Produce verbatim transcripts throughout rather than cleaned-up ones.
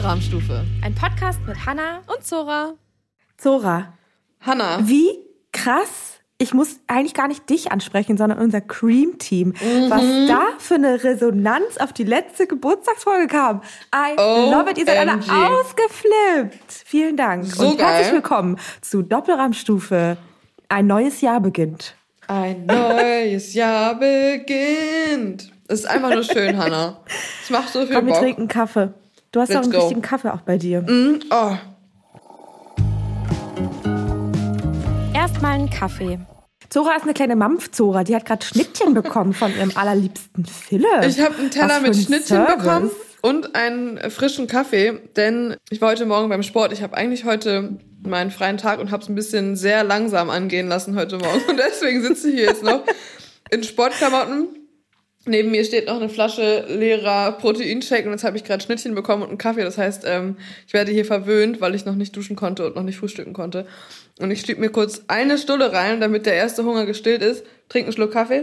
Doppelrahmstufe. Ein Podcast mit Hannah und Zora. Zora. Hannah. Wie krass. Ich muss eigentlich gar nicht dich ansprechen, sondern unser Cream-Team. Mhm. Was da für eine Resonanz auf die letzte Geburtstagsfolge kam. I oh, love it. Ihr seid alle ausgeflippt. Vielen Dank. So und geil. Herzlich willkommen zu Doppelrahmstufe. Ein neues Jahr beginnt. Ein neues Jahr beginnt. Es ist einfach nur schön, Hannah. Es macht so viel Komm, wir Bock. trinken Kaffee. Du hast Let's doch einen go. richtigen Kaffee auch bei dir. Mm, oh. Erstmal einen Kaffee. Zora ist eine kleine Mampf-Zora. Die hat gerade Schnittchen bekommen von ihrem allerliebsten Philipp. Ich habe einen Teller Was für mit ein Schnittchen Service. bekommen und einen frischen Kaffee, denn ich war heute Morgen beim Sport. Ich habe eigentlich heute meinen freien Tag und habe es ein bisschen sehr langsam angehen lassen heute Morgen. Und deswegen sitze ich hier jetzt noch in Sportklamotten. Neben mir steht noch eine Flasche leerer Proteinshake und jetzt habe ich gerade Schnittchen bekommen und einen Kaffee. Das heißt, ähm, ich werde hier verwöhnt, weil ich noch nicht duschen konnte und noch nicht frühstücken konnte. Und ich schieb mir kurz eine Stulle rein, damit der erste Hunger gestillt ist. Trink einen Schluck Kaffee.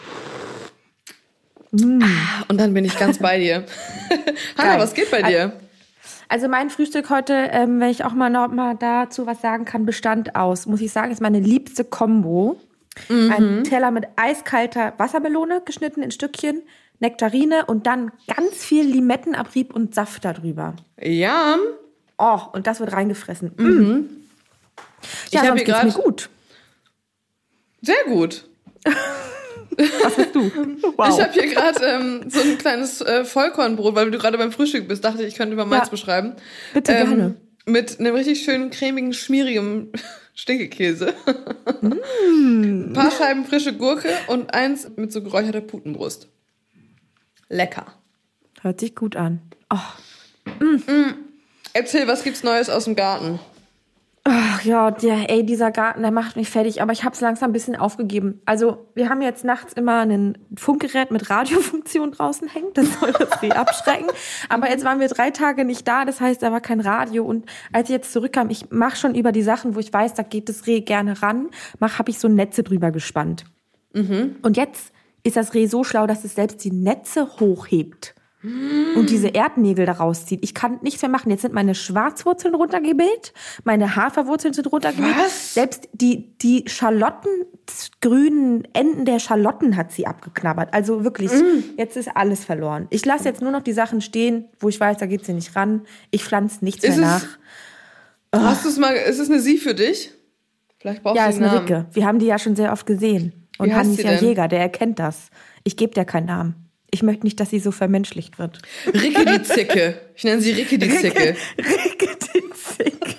Mm. Und dann bin ich ganz bei dir. Hannah, Geil. was geht bei dir? Also mein Frühstück heute, ähm, wenn ich auch mal noch mal dazu was sagen kann, bestand aus, muss ich sagen, ist meine liebste Kombo. Mhm. Ein Teller mit eiskalter Wassermelone, geschnitten in Stückchen, Nektarine und dann ganz viel Limettenabrieb und Saft darüber. Ja. Oh, und das wird reingefressen. Mhm. Mhm. Ja, Ich hab sonst hier geht's grad- mir gut. Sehr gut. Was bist du? Wow. Ich habe hier gerade ähm, so ein kleines äh, Vollkornbrot, weil du gerade beim Frühstück bist, dachte ich, ich könnte mal meins Ja. beschreiben. Bitte, ähm, gerne. Mit einem richtig schönen, cremigen, schmierigen Stinkekäse. Mm. Ein paar Scheiben frische Gurke und eins mit so geräucherter Putenbrust. Lecker. Hört sich gut an. Oh. Erzähl, was gibt's Neues aus dem Garten? Ach ja, der, ey, dieser Garten, der macht mich fertig, aber ich habe es langsam ein bisschen aufgegeben. Also wir haben jetzt nachts immer ein Funkgerät mit Radiofunktion draußen hängen, das soll das Reh abschrecken. Aber jetzt waren wir drei Tage nicht da, das heißt, da war kein Radio. Und als ich jetzt zurückkam, ich mache schon über die Sachen, wo ich weiß, da geht das Reh gerne ran, mach, habe ich so Netze drüber gespannt. Mhm. Und jetzt ist das Reh so schlau, dass es selbst die Netze hochhebt. Und diese Erdnägel da rauszieht. Ich kann nichts mehr machen. Jetzt sind meine Schwarzwurzeln runtergemäht, meine Haferwurzeln sind runtergemäht. Was? Selbst die, die Schalotten, grünen Enden der Schalotten hat sie abgeknabbert. Also wirklich, mm. jetzt ist alles verloren. Ich lasse jetzt nur noch die Sachen stehen, wo ich weiß, da geht sie nicht ran. Ich pflanze nichts Ist mehr es- nach. Hast du's mal, ist es eine Sie für dich? Vielleicht brauchst Ja, du ist einen eine Namen. Ricke. Wir haben die ja schon sehr oft gesehen. Und Wie heißt Hanni ist sie ja denn? Jäger, der erkennt das. Ich gebe dir keinen Namen. Ich möchte nicht, dass sie so vermenschlicht wird. Ricke die Zicke. Ich nenne sie Ricke die Zicke. Ricke die Zicke.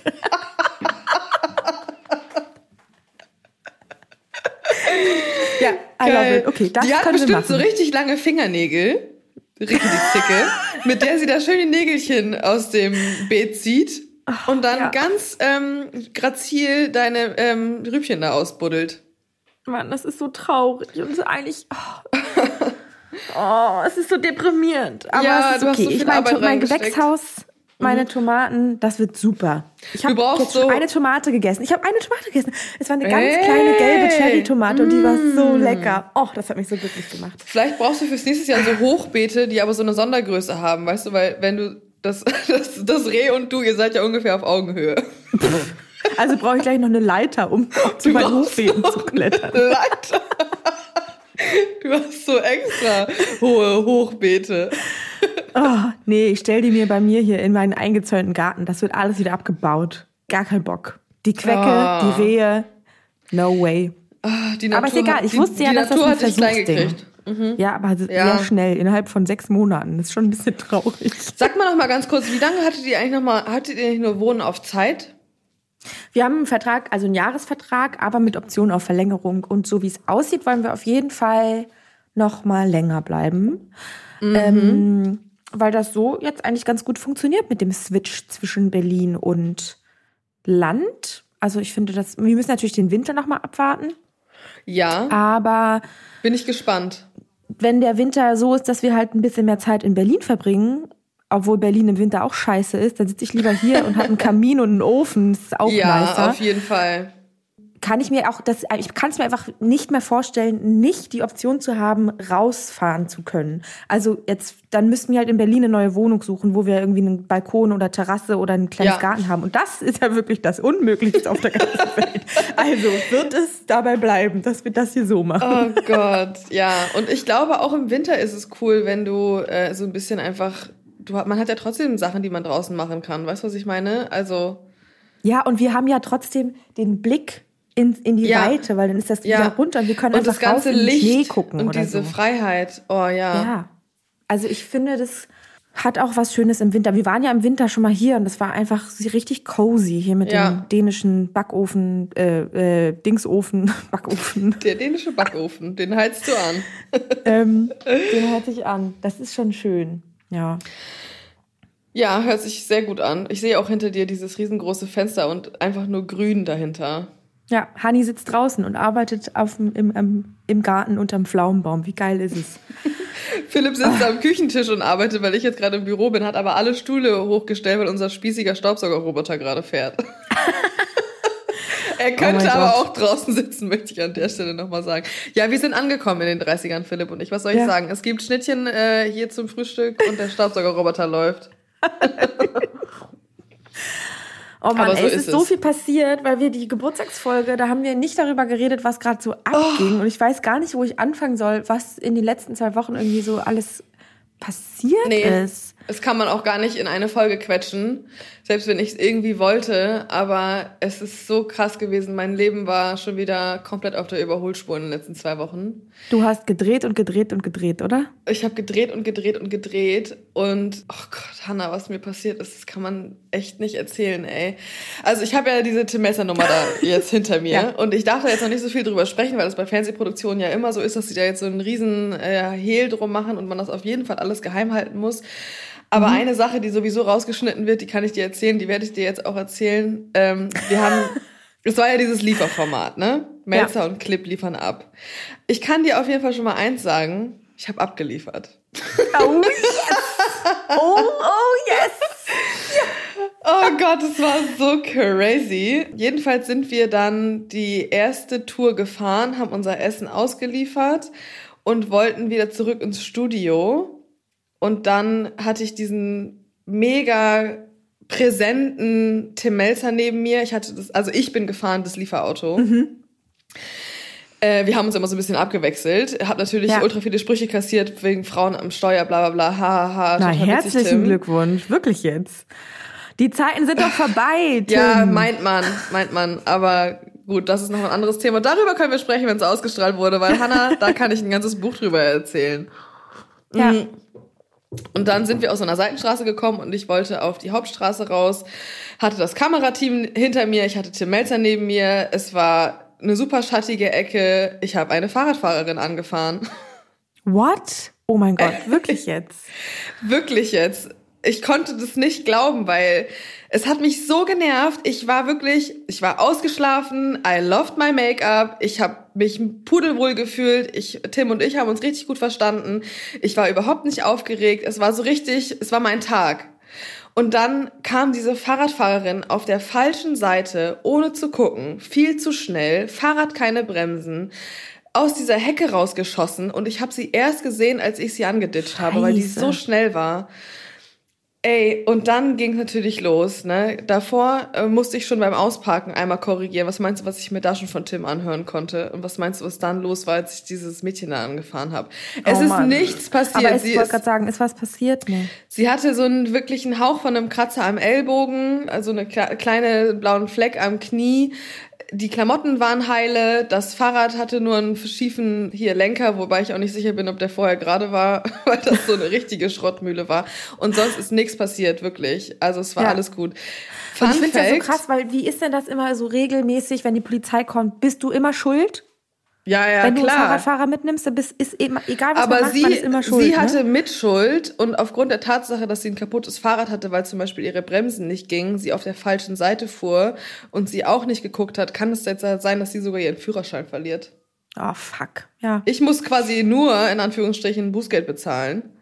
Ja, I love it. Okay, das die hat können wir bestimmt machen. so richtig lange Fingernägel, Ricke die Zicke, mit der sie da schön die Nägelchen aus dem Beet zieht und dann ja. ganz ähm, grazil deine ähm, Rübchen da ausbuddelt. Mann, das ist so traurig und so eigentlich... Oh. Oh, es ist so deprimierend. Aber Ja, es ist du hast okay. so viel ich meine, Arbeit mein reingesteckt. Gewächshaus, meine Tomaten, das wird super. Ich habe Du brauchst jetzt schon so- eine Tomate gegessen. Ich habe eine Tomate gegessen. Es war eine ganz Ey. kleine gelbe Cherry-Tomate und die war so Mm. lecker. Oh, das hat mich so glücklich gemacht. Vielleicht brauchst du fürs nächste Jahr so Hochbeete, die aber so eine Sondergröße haben, weißt du, weil wenn du das, das, das Reh und du, ihr seid ja ungefähr auf Augenhöhe. Also brauche ich gleich noch eine Leiter, um zu meinen brauchst Hochbeeten noch zu klettern. Leiter. Du hast so extra hohe Hochbeete. Oh, nee, ich stell die mir bei mir hier in meinen eingezäunten Garten. Das wird alles wieder abgebaut. Gar kein Bock. Die Quecke, Ah. die Rehe, no way. Ah, die Aber ist Natur egal, hat- ich die, wusste ja, die dass das Natur ein hat dich klein Versuchsding. gekriegt. Mhm. Ja, aber Ja. sehr schnell, innerhalb von sechs Monaten. Das ist schon ein bisschen traurig. Sag mal noch mal ganz kurz, wie lange hattet ihr eigentlich noch mal, hattet ihr nicht nur Wohnen auf Zeit? Wir haben einen Vertrag, also einen Jahresvertrag, aber mit Option auf Verlängerung. Und so wie es aussieht, wollen wir auf jeden Fall noch mal länger bleiben. Mhm. Ähm, weil das so jetzt eigentlich ganz gut funktioniert mit dem Switch zwischen Berlin und Land. Also ich finde, das, wir müssen natürlich den Winter noch mal abwarten. Ja, Aber bin ich gespannt. wenn der Winter so ist, dass wir halt ein bisschen mehr Zeit in Berlin verbringen, obwohl Berlin im Winter auch scheiße ist, dann sitze ich lieber hier und habe einen Kamin und einen Ofen. Das ist auch Ja, nicer. auf jeden Fall. kann ich mir auch, das, ich kann es mir einfach nicht mehr vorstellen, nicht die Option zu haben, rausfahren zu können. Also jetzt, dann müssten wir halt in Berlin eine neue Wohnung suchen, wo wir irgendwie einen Balkon oder Terrasse oder ein kleines Ja. Garten haben. Und das ist ja wirklich das Unmöglichste auf der ganzen Welt. Also wird es dabei bleiben, dass wir das hier so machen. Oh Gott, ja. Und ich glaube, auch im Winter ist es cool, wenn du äh, so ein bisschen einfach, du, man hat ja trotzdem Sachen, die man draußen machen kann. Weißt du, was ich meine? Also Ja, und wir haben ja trotzdem den Blick in, in die Ja. Weite, weil dann ist das Ja. wieder runter und wir können und einfach das ganze raus in den Licht Schnee gucken und oder diese so. Freiheit. Oh ja. Ja, also ich finde, das hat auch was Schönes im Winter. Wir waren ja im Winter schon mal hier und das war einfach richtig cozy hier mit Ja. dem dänischen Backofen, äh, äh, Dingsofen, Backofen. Der dänische Backofen, den heizt du an. ähm, den hört sich an. Das ist schon schön. Ja. Ja, hört sich sehr gut an. Ich sehe auch hinter dir dieses riesengroße Fenster und einfach nur grün dahinter. Ja, Hanni sitzt draußen und arbeitet auf dem, im, im, im Garten unterm Pflaumenbaum. Wie geil ist es? Philipp sitzt am Küchentisch und arbeitet, weil ich jetzt gerade im Büro bin, hat aber alle Stühle hochgestellt, weil unser spießiger Staubsaugerroboter gerade fährt. Er könnte Oh mein aber Gott. auch draußen sitzen, möchte ich an der Stelle nochmal sagen. Ja, wir sind angekommen in den dreißigern, Philipp und ich. Was soll ich Ja. sagen? Es gibt Schnittchen äh, hier zum Frühstück und der Staubsaugerroboter läuft. Oh Mann, Aber so ey, es ist ist so es. viel passiert, weil wir die Geburtstagsfolge, da haben wir nicht darüber geredet, was gerade so abging. Oh. Und ich weiß gar nicht, wo ich anfangen soll, was in den letzten zwei Wochen irgendwie so alles passiert Nee. ist. Das kann man auch gar nicht in eine Folge quetschen, selbst wenn ich es irgendwie wollte. Aber es ist so krass gewesen. Mein Leben war schon wieder komplett auf der Überholspur in den letzten zwei Wochen. Du hast gedreht und gedreht und gedreht, oder? Ich habe gedreht und gedreht und gedreht. Und, oh Gott, Hannah, was mir passiert ist, das kann man echt nicht erzählen, ey. Also ich habe ja diese Tim Messer-Nummer da jetzt hinter mir. Ja. Und ich darf da jetzt noch nicht so viel drüber sprechen, weil das bei Fernsehproduktionen ja immer so ist, dass sie da jetzt so einen riesen äh, Hehl drum machen und man das auf jeden Fall alles geheim halten muss. Aber Mhm. eine Sache, die sowieso rausgeschnitten wird, die kann ich dir erzählen, die werde ich dir jetzt auch erzählen. Ähm, wir haben, es war ja dieses Lieferformat, ne? Melzer Ja. und Clip liefern ab. Ich kann dir auf jeden Fall schon mal eins sagen, ich habe abgeliefert. Oh yes! Oh, oh yes! Oh Gott, es war so crazy. Jedenfalls sind wir dann die erste Tour gefahren, haben unser Essen ausgeliefert und wollten wieder zurück ins Studio. Und dann hatte ich diesen mega präsenten Tim Melzer neben mir. Ich hatte das, also ich bin gefahren, das Lieferauto. Mhm. Äh, wir haben uns immer so ein bisschen abgewechselt. Hab natürlich Ja. ultra viele Sprüche kassiert wegen Frauen am Steuer, bla bla bla, ha ha ha. Na, total witzig, herzlichen Tim. Glückwunsch. Wirklich jetzt. Die Zeiten sind doch vorbei, Tim. Ja, meint man, meint man. Aber gut, das ist noch ein anderes Thema. Darüber können wir sprechen, wenn es ausgestrahlt wurde, weil Hannah, da kann ich ein ganzes Buch drüber erzählen. Ja. Mhm. Und dann sind wir aus so einer Seitenstraße gekommen und ich wollte auf die Hauptstraße raus, hatte das Kamerateam hinter mir, ich hatte Tim Melzer neben mir, es war eine super schattige Ecke, ich habe eine Fahrradfahrerin angefahren. What? Oh mein Gott, wirklich jetzt? Wirklich jetzt. Ich konnte das nicht glauben, weil es hat mich so genervt. Ich war wirklich, ich war ausgeschlafen. I loved my Make-up. Ich habe mich pudelwohl gefühlt. Ich, Tim und ich haben uns richtig gut verstanden. Ich war überhaupt nicht aufgeregt. Es war so richtig, es war mein Tag. Und dann kam diese Fahrradfahrerin auf der falschen Seite, ohne zu gucken, viel zu schnell, Fahrrad keine Bremsen, aus dieser Hecke rausgeschossen. Und ich habe sie erst gesehen, als ich sie angeditscht habe, weil die Scheiße. so schnell war. Ey, und dann ging es natürlich los, ne? Davor äh, musste ich schon beim Ausparken einmal korrigieren. Was meinst du, was ich mir da schon von Tim anhören konnte? Und was meinst du, was dann los war, als ich dieses Mädchen da angefahren habe? Es Oh ist Mann. nichts passiert. Aber es, sie, ich wollte ist, gerade sagen, ist was passiert? Nee. sie hatte so einen wirklichen Hauch von einem Kratzer am Ellbogen, also eine kle- kleine blauen Fleck am Knie. Die Klamotten waren heile, das Fahrrad hatte nur einen schiefen hier Lenker, wobei ich auch nicht sicher bin, ob der vorher gerade war, weil das so eine richtige Schrottmühle war. Und sonst ist nichts passiert, wirklich. Also es war Ja. alles gut. Und Fun ich finde es ja so Fact, krass, weil wie ist denn das immer so regelmäßig, wenn die Polizei kommt? Bist du immer schuld? ja, ja, wenn du einen klar. Fahrradfahrer mitnimmst, dann bist, ist eben, egal was man Aber macht, sie, man ist immer schuld. sie hatte ne? Mitschuld und aufgrund der Tatsache, dass sie ein kaputtes Fahrrad hatte, weil zum Beispiel ihre Bremsen nicht gingen, sie auf der falschen Seite fuhr und sie auch nicht geguckt hat, kann es jetzt sein, dass sie sogar ihren Führerschein verliert. Oh, fuck. Ja. Ich muss quasi nur, in Anführungsstrichen, Bußgeld bezahlen.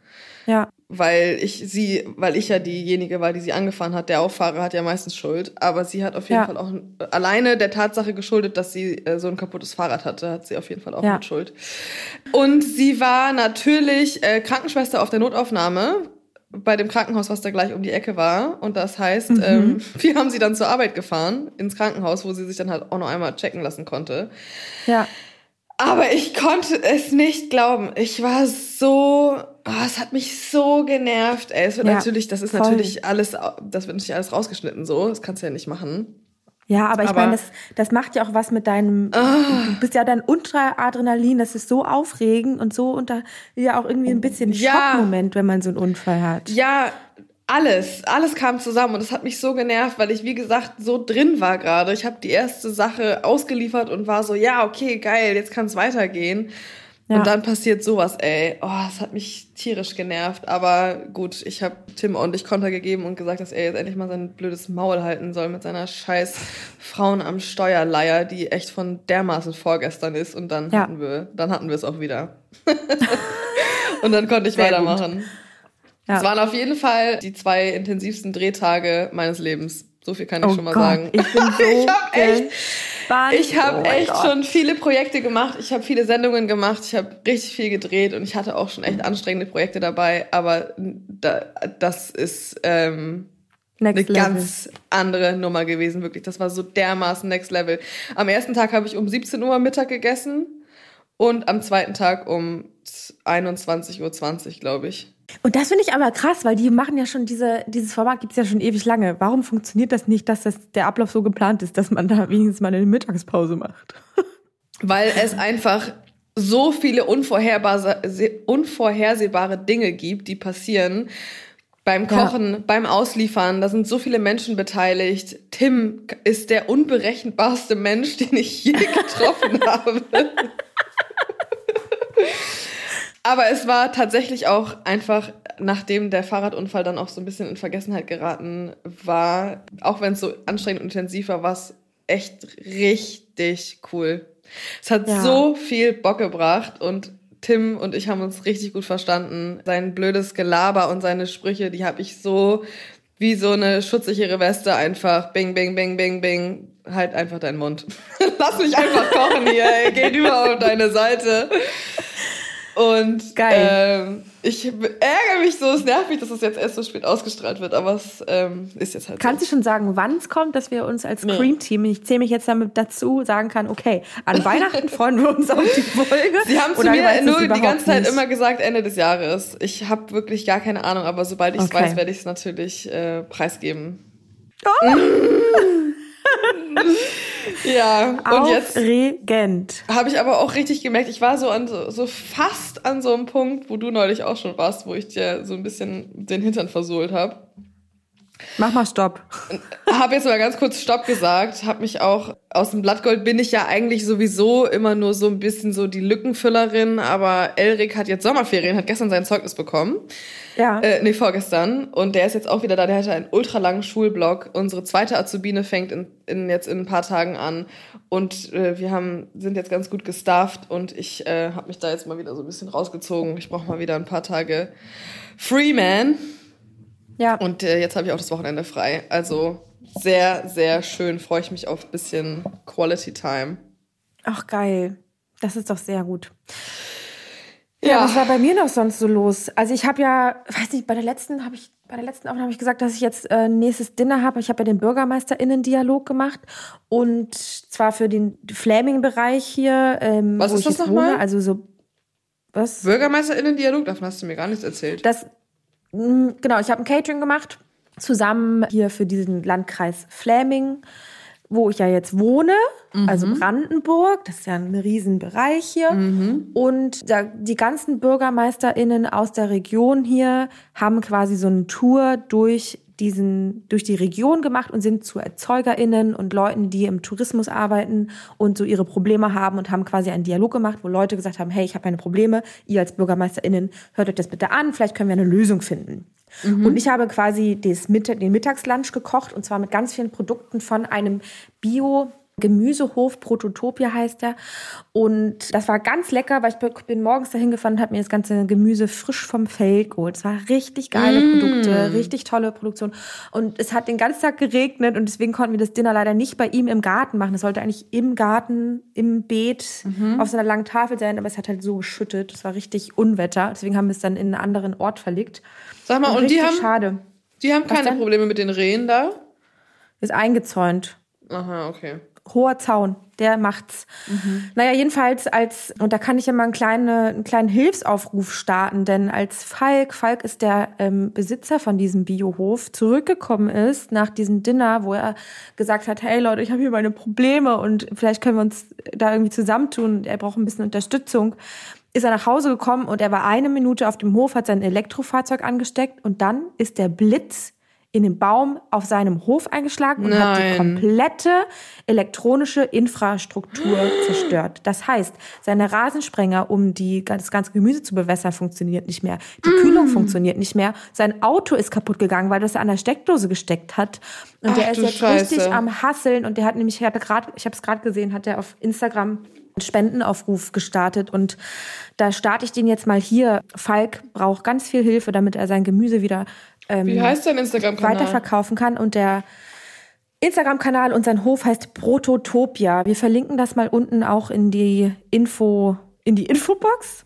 Ja. Weil ich sie, weil ich ja diejenige war, die sie angefahren hat. Der Auffahrer hat ja meistens Schuld. Aber sie hat auf jeden Ja. Fall auch alleine der Tatsache geschuldet, dass sie äh, so ein kaputtes Fahrrad hatte, hat sie auf jeden Fall auch Ja. mit Schuld. Und sie war natürlich äh, Krankenschwester auf der Notaufnahme bei dem Krankenhaus, was da gleich um die Ecke war. Und das heißt, Mhm. ähm, wir haben sie dann zur Arbeit gefahren, ins Krankenhaus, wo sie sich dann halt auch noch einmal checken lassen konnte. Ja. Aber ich konnte es nicht glauben. Ich war so, oh, es hat mich so genervt. Ey, es wird Ja, natürlich, das ist voll. natürlich alles, das wird natürlich alles rausgeschnitten so. Das kannst du ja nicht machen. Ja, aber ich Aber- meine, das, das macht ja auch was mit deinem, Ah. du bist ja dann unter Adrenalin, das ist so aufregend und so unter, ja auch irgendwie ein bisschen Ja. Schockmoment, wenn man so einen Unfall hat. Ja, alles, alles kam zusammen und es hat mich so genervt, weil ich, wie gesagt, so drin war gerade. Ich habe die erste Sache ausgeliefert und war so, ja, okay, geil, jetzt kann es weitergehen. Ja. Und dann passiert sowas, ey. Oh, es hat mich tierisch genervt. Aber gut, ich habe Tim ordentlich Konter gegeben und gesagt, dass er jetzt endlich mal sein blödes Maul halten soll mit seiner scheiß Frauen am Steuerleier, die echt von dermaßen vorgestern ist. Und dann Ja. hatten wir, dann hatten wir es auch wieder. Und dann konnte ich Sehr weitermachen. Ja. Es waren auf jeden Fall die zwei intensivsten Drehtage meines Lebens. So viel kann ich Oh schon mal Gott, sagen. ich bin so Ich hab echt- gespannt. Ich habe Oh mein echt Gott. schon viele Projekte gemacht. Ich habe viele Sendungen gemacht. Ich habe richtig viel gedreht und ich hatte auch schon echt anstrengende Projekte dabei. Aber da, das ist ähm, Next eine Level. ganz andere Nummer gewesen, wirklich. Das war so dermaßen Next Level. Am ersten Tag habe ich um siebzehn Uhr Mittag gegessen und am zweiten Tag um einundzwanzig Uhr zwanzig, glaube ich. Und das finde ich aber krass, weil die machen ja schon diese, dieses Format gibt's ja schon ewig lange. Warum funktioniert das nicht, dass das, der Ablauf so geplant ist, dass man da wenigstens mal eine Mittagspause macht? Weil es einfach so viele unvorherbare, unvorhersehbare Dinge gibt, die passieren. Beim Kochen, ja. beim Ausliefern, da sind so viele Menschen beteiligt. Tim ist der unberechenbarste Mensch, den ich je getroffen habe. Aber es war tatsächlich auch einfach, nachdem der Fahrradunfall dann auch so ein bisschen in Vergessenheit geraten war, auch wenn es so anstrengend und intensiv war, war es echt richtig cool. Es hat Ja. so viel Bock gebracht und Tim und ich haben uns richtig gut verstanden. Sein blödes Gelaber und seine Sprüche, die habe ich so wie so eine schutzsichere Weste einfach bing, bing, bing, bing, bing. Halt einfach deinen Mund. Lass mich einfach kochen hier, ey. Geh rüber auf deine Seite. Und Geil. Ähm, ich ärgere mich so, es nervt mich, dass es jetzt erst so spät ausgestrahlt wird, aber es ähm, ist jetzt halt Kannst so. du schon sagen, wann es kommt, dass wir uns als Nee. Cream-Team, ich zähle mich jetzt damit dazu, sagen kann, okay, an Weihnachten freuen wir uns auf die Folge. Sie haben zu Oder mir weißt du es nur die überhaupt ganze Zeit nicht? immer gesagt, Ende des Jahres. Ich habe wirklich gar keine Ahnung, aber sobald ich es Okay. weiß, werde ich es natürlich äh, preisgeben. Oh. Ja, und jetzt Aufregend. habe ich aber auch richtig gemerkt, ich war so an so, so fast an so einem Punkt, wo du neulich auch schon warst, wo ich dir so ein bisschen den Hintern versohlt habe. Mach mal Stopp. Habe jetzt mal ganz kurz Stopp gesagt, habe mich auch, aus dem Blattgold bin ich ja eigentlich sowieso immer nur so ein bisschen so die Lückenfüllerin, aber Elric hat jetzt Sommerferien, hat gestern sein Zeugnis bekommen. Ja. Äh, nee, vorgestern. Und der ist jetzt auch wieder da, der hatte einen ultralangen Schulblock. Unsere zweite Azubine fängt in, in jetzt in ein paar Tagen an. Und äh, wir haben sind jetzt ganz gut gestafft und ich äh, habe mich da jetzt mal wieder so ein bisschen rausgezogen. Ich brauche mal wieder ein paar Tage Free Man. Ja. Und äh, jetzt habe ich auch das Wochenende frei. Also sehr, sehr schön. Freue ich mich auf ein bisschen Quality Time. Ach, geil. Das ist doch sehr gut. Ja, was war bei mir noch sonst so los? Also ich habe ja, weiß nicht, bei der letzten habe ich, bei der letzten Aufnahme habe ich gesagt, dass ich jetzt äh, nächstes Dinner habe. Ich habe ja den BürgermeisterInnen-Dialog gemacht und zwar für den Flaming-Bereich hier, ähm, Was wo ist ich das jetzt nochmal? wohne. Also so, was? BürgermeisterInnen-Dialog, davon hast du mir gar nichts erzählt. Das, mh, genau, ich habe ein Catering gemacht, zusammen hier für diesen Landkreis Fläming, wo ich ja jetzt wohne, also Brandenburg, das ist ja ein riesen Bereich hier. Und da, die ganzen BürgermeisterInnen aus der Region hier haben quasi so eine Tour durch diesen, durch die Region gemacht und sind zu ErzeugerInnen und Leuten, die im Tourismus arbeiten und so ihre Probleme haben und haben quasi einen Dialog gemacht, wo Leute gesagt haben, hey, ich habe meine Probleme, ihr als BürgermeisterInnen, hört euch das bitte an, vielleicht können wir eine Lösung finden. Und ich habe quasi das Mittag, den Mittagslunch gekocht und zwar mit ganz vielen Produkten von einem Bio- Gemüsehof, Prototopia heißt der. Und das war ganz lecker, weil ich bin morgens dahin gefahren und habe mir das ganze Gemüse frisch vom Feld geholt. Es war richtig geile mm. Produkte, richtig tolle Produktion. Und es hat den ganzen Tag geregnet und deswegen konnten wir das Dinner leider nicht bei ihm im Garten machen. Es sollte eigentlich im Garten, im Beet, mhm. auf so einer langen Tafel sein, aber es hat halt so geschüttet. Es war richtig Unwetter. Deswegen haben wir es dann in einen anderen Ort verlegt. Sag mal, und, und die haben, schade. die haben keine Probleme mit den Rehen da? Ist eingezäunt. Aha, okay. Hoher Zaun, der macht's. Mhm. Naja, jedenfalls als, und da kann ich ja mal einen kleinen, einen kleinen Hilfsaufruf starten, denn als Falk, Falk ist der ähm, Besitzer von diesem Biohof, zurückgekommen ist nach diesem Dinner, wo er gesagt hat, hey Leute, ich habe hier meine Probleme und vielleicht können wir uns da irgendwie zusammentun, er braucht ein bisschen Unterstützung, ist er nach Hause gekommen und er war eine Minute auf dem Hof, hat sein Elektrofahrzeug angesteckt und dann ist der Blitz in den Baum auf seinem Hof eingeschlagen und Nein. hat die komplette elektronische Infrastruktur zerstört. Das heißt, seine Rasensprenger, um die, das ganze Gemüse zu bewässern, funktioniert nicht mehr. Die mm. Kühlung funktioniert nicht mehr. Sein Auto ist kaputt gegangen, weil das er an der Steckdose gesteckt hat. Und Ach, der ist jetzt Scheiße. richtig am Hasseln. Und der hat nämlich, ich habe gerade, ich habe es gerade gesehen, hat er auf Instagram einen Spendenaufruf gestartet. Und da starte ich den jetzt mal hier. Falk braucht ganz viel Hilfe, damit er sein Gemüse wieder ähm, Wie heißt dein Instagram-Kanal? weiterverkaufen kann. Und der Instagram-Kanal und sein Hof heißt Prototopia. Wir verlinken das mal unten auch in die Info, in die Infobox.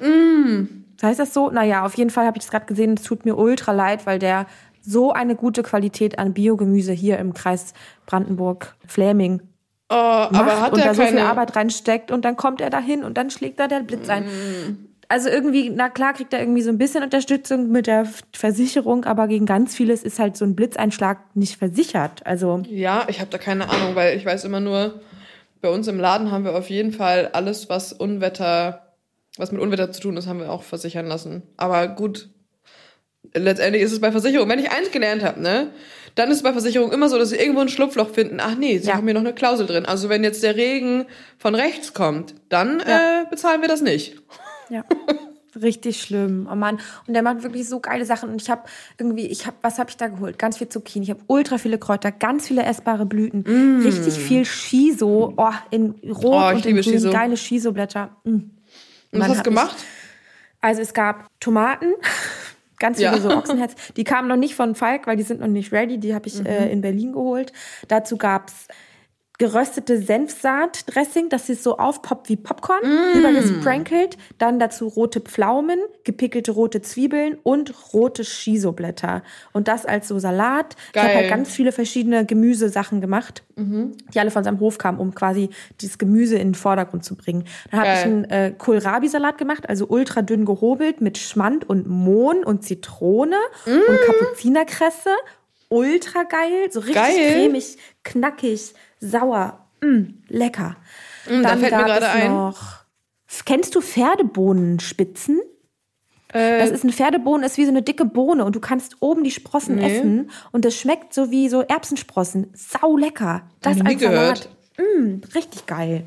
Mm. Heißt das so? Naja, auf jeden Fall habe ich das gerade gesehen. Es tut mir ultra leid, weil der so eine gute Qualität an Biogemüse hier im Kreis Brandenburg-Fläming oh, aber hat und er da so keine... viel Arbeit reinsteckt und dann kommt er dahin und dann schlägt da der Blitz ein. Mm. Also irgendwie, na klar, kriegt er irgendwie so ein bisschen Unterstützung mit der Versicherung, aber gegen ganz vieles ist halt so ein Blitzeinschlag nicht versichert. Also Ja, ich habe da keine Ahnung, weil ich weiß immer nur, bei uns im Laden haben wir auf jeden Fall alles, was Unwetter, was mit Unwetter zu tun ist, haben wir auch versichern lassen. Aber gut, letztendlich ist es bei Versicherung, wenn ich eins gelernt habe, ne, dann ist es bei Versicherung immer so, dass sie irgendwo ein Schlupfloch finden. Ach nee, sie Ja. haben hier noch eine Klausel drin. Also wenn jetzt der Regen von rechts kommt, dann Ja. äh, bezahlen wir das nicht. ja, richtig schlimm. Oh Mann, und der macht wirklich so geile Sachen und ich habe irgendwie, ich habe, was habe ich da geholt? Ganz viel Zucchini, ich habe ultra viele Kräuter, ganz viele essbare Blüten, Mm. richtig viel Shiso, oh, in rot Oh, ich und in liebe grün, Shiso. geile Shiso-Blätter. Mm. Und was Mann, hast du hab gemacht? Ich, also es gab Tomaten, ganz viele Ja. so Ochsenherz. Die kamen noch nicht von Falk, weil die sind noch nicht ready. Die habe ich Mhm. äh, in Berlin geholt. Dazu gab's geröstete Senfsaat-Dressing, das ist so aufpoppt wie Popcorn, Mm. übergesprankelt. Dann dazu rote Pflaumen, gepickelte rote Zwiebeln und rote Shiso-Blätter. Und das als so Salat. Ich habe Geil. halt ganz viele verschiedene Gemüsesachen gemacht, Mhm. die alle von seinem Hof kamen, um quasi dieses Gemüse in den Vordergrund zu bringen. Dann habe ich Geil. einen äh, Kohlrabi-Salat gemacht, also ultra dünn gehobelt mit Schmand und Mohn und Zitrone Mm. und Kapuzinerkresse. Ultra geil, so richtig Geil. cremig, knackig, sauer, mm, lecker. Mm, da Dann fällt mir gab gerade es ein. noch, kennst du Pferdebohnenspitzen? Äh, Das ist eine Pferdebohne, ist wie so eine dicke Bohne und du kannst oben die Sprossen Nee. essen und das schmeckt so wie so Erbsensprossen. Sau lecker. Das Hab ich nie als Salat. gehört. Mm, richtig geil.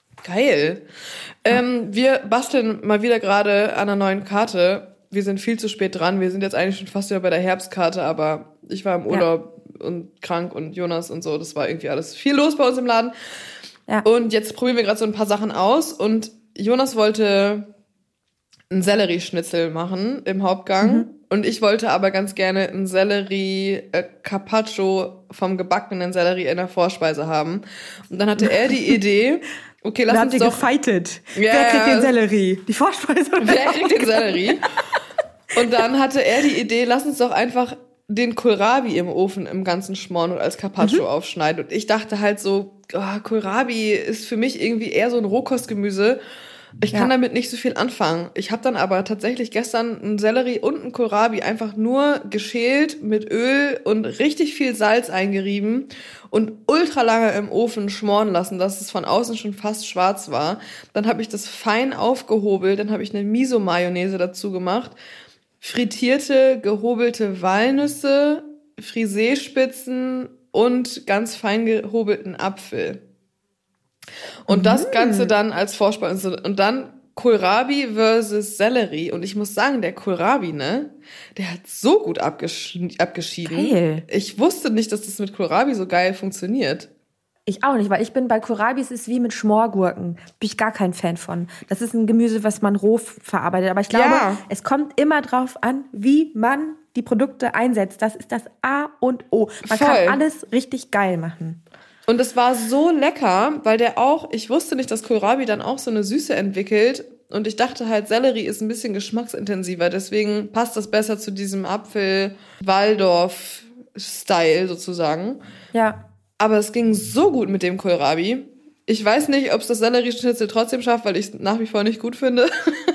Geil. Ähm, wir basteln mal wieder gerade an einer neuen Karte. Wir sind viel zu spät dran. Wir sind jetzt eigentlich schon fast wieder bei der Herbstkarte, aber ich war im Urlaub und krank und Jonas und so. Das war irgendwie alles viel los bei uns im Laden. Ja. Und jetzt probieren wir gerade so ein paar Sachen aus. Und Jonas wollte einen Sellerieschnitzel machen im Hauptgang. Mhm. Und ich wollte aber ganz gerne einen Sellerie-Carpaccio vom gebackenen Sellerie in der Vorspeise haben. Und dann hatte er die Idee, okay, lass Da uns habt ihr doch... gefeitet. Ja, Wer kriegt ja. den Sellerie? Die Vorspeise oder Wer kriegt den Sellerie? Und dann hatte er die Idee, lass uns doch einfach den Kohlrabi im Ofen im ganzen schmoren und als Carpaccio Mhm. aufschneiden. Und ich dachte halt so, oh, Kohlrabi ist für mich irgendwie eher so ein Rohkostgemüse. Ich kann Ja. damit nicht so viel anfangen. Ich habe dann aber tatsächlich gestern einen Sellerie und einen Kohlrabi einfach nur geschält mit Öl und richtig viel Salz eingerieben und ultra lange im Ofen schmoren lassen, dass es von außen schon fast schwarz war. Dann habe ich das fein aufgehobelt, dann habe ich eine Miso-Mayonnaise dazu gemacht, frittierte, gehobelte Walnüsse, Friseespitzen und ganz fein gehobelten Apfel. Und das Ganze dann als Vorspeise. Und dann Kohlrabi versus Sellerie. Und ich muss sagen, der Kohlrabi, ne, der hat so gut abgesch- abgeschieden. Geil. Ich wusste nicht, dass das mit Kohlrabi so geil funktioniert. Ich auch nicht, weil ich bin bei Kohlrabi, es ist wie mit Schmorgurken. Bin ich gar kein Fan von. Das ist ein Gemüse, was man roh verarbeitet. Aber ich glaube, Ja. es kommt immer drauf an, wie man die Produkte einsetzt. Das ist das A und O. Man Voll. kann alles richtig geil machen. Und es war so lecker, weil der auch, ich wusste nicht, dass Kohlrabi dann auch so eine Süße entwickelt. Und ich dachte halt, Sellerie ist ein bisschen geschmacksintensiver. Deswegen passt das besser zu diesem Apfel-Waldorf-Style sozusagen. Ja. Aber es ging so gut mit dem Kohlrabi. Ich weiß nicht, ob es das Sellerieschnitzel trotzdem schafft, weil ich es nach wie vor nicht gut finde.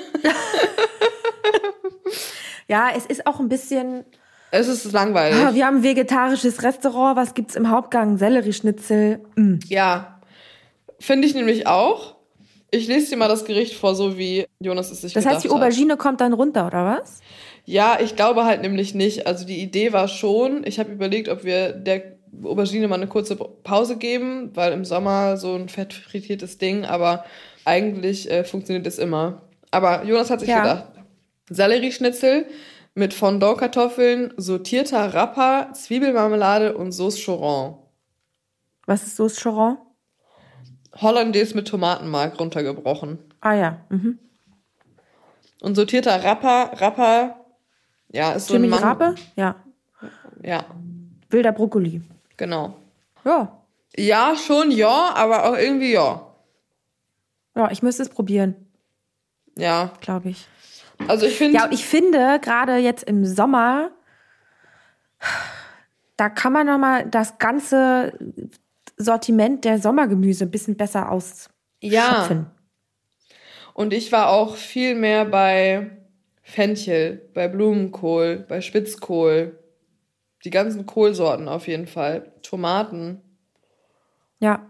Ja, es ist auch ein bisschen... Es ist langweilig. Ah, wir haben ein vegetarisches Restaurant. Was gibt's im Hauptgang? Sellerieschnitzel. Mm. Ja, finde ich nämlich auch. Ich lese dir mal das Gericht vor, so wie Jonas es sich Das gedacht heißt, die hat. Aubergine kommt dann runter, oder was? Ja, ich glaube halt nämlich nicht. Also die Idee war schon, ich habe überlegt, ob wir der Aubergine mal eine kurze Pause geben, weil im Sommer so ein fett frittiertes Ding, aber eigentlich äh, funktioniert es immer. Aber Jonas hat sich Ja. gedacht, Sellerieschnitzel mit Fondant-Kartoffeln, sortierter Rapa, Zwiebelmarmelade und Sauce Choron. Was ist Sauce Choron? Hollandaise mit Tomatenmark runtergebrochen. Ah ja. Mhm. Und sortierter Rapa, Rapa, ja, ist so ein Jimmy Mang- Rabe? Ja. Ja, Wilder Brokkoli. genau. Ja. Ja, schon ja, aber auch irgendwie ja. Ja, ich müsste es probieren, Ja, glaube ich. also ich finde, Ja, und ich finde, gerade jetzt im Sommer, da kann man nochmal das ganze Sortiment der Sommergemüse ein bisschen besser ja. ausschöpfen. Und ich war auch viel mehr bei Fenchel, bei Blumenkohl, bei Spitzkohl. Die ganzen Kohlsorten auf jeden Fall. Tomaten, Ja.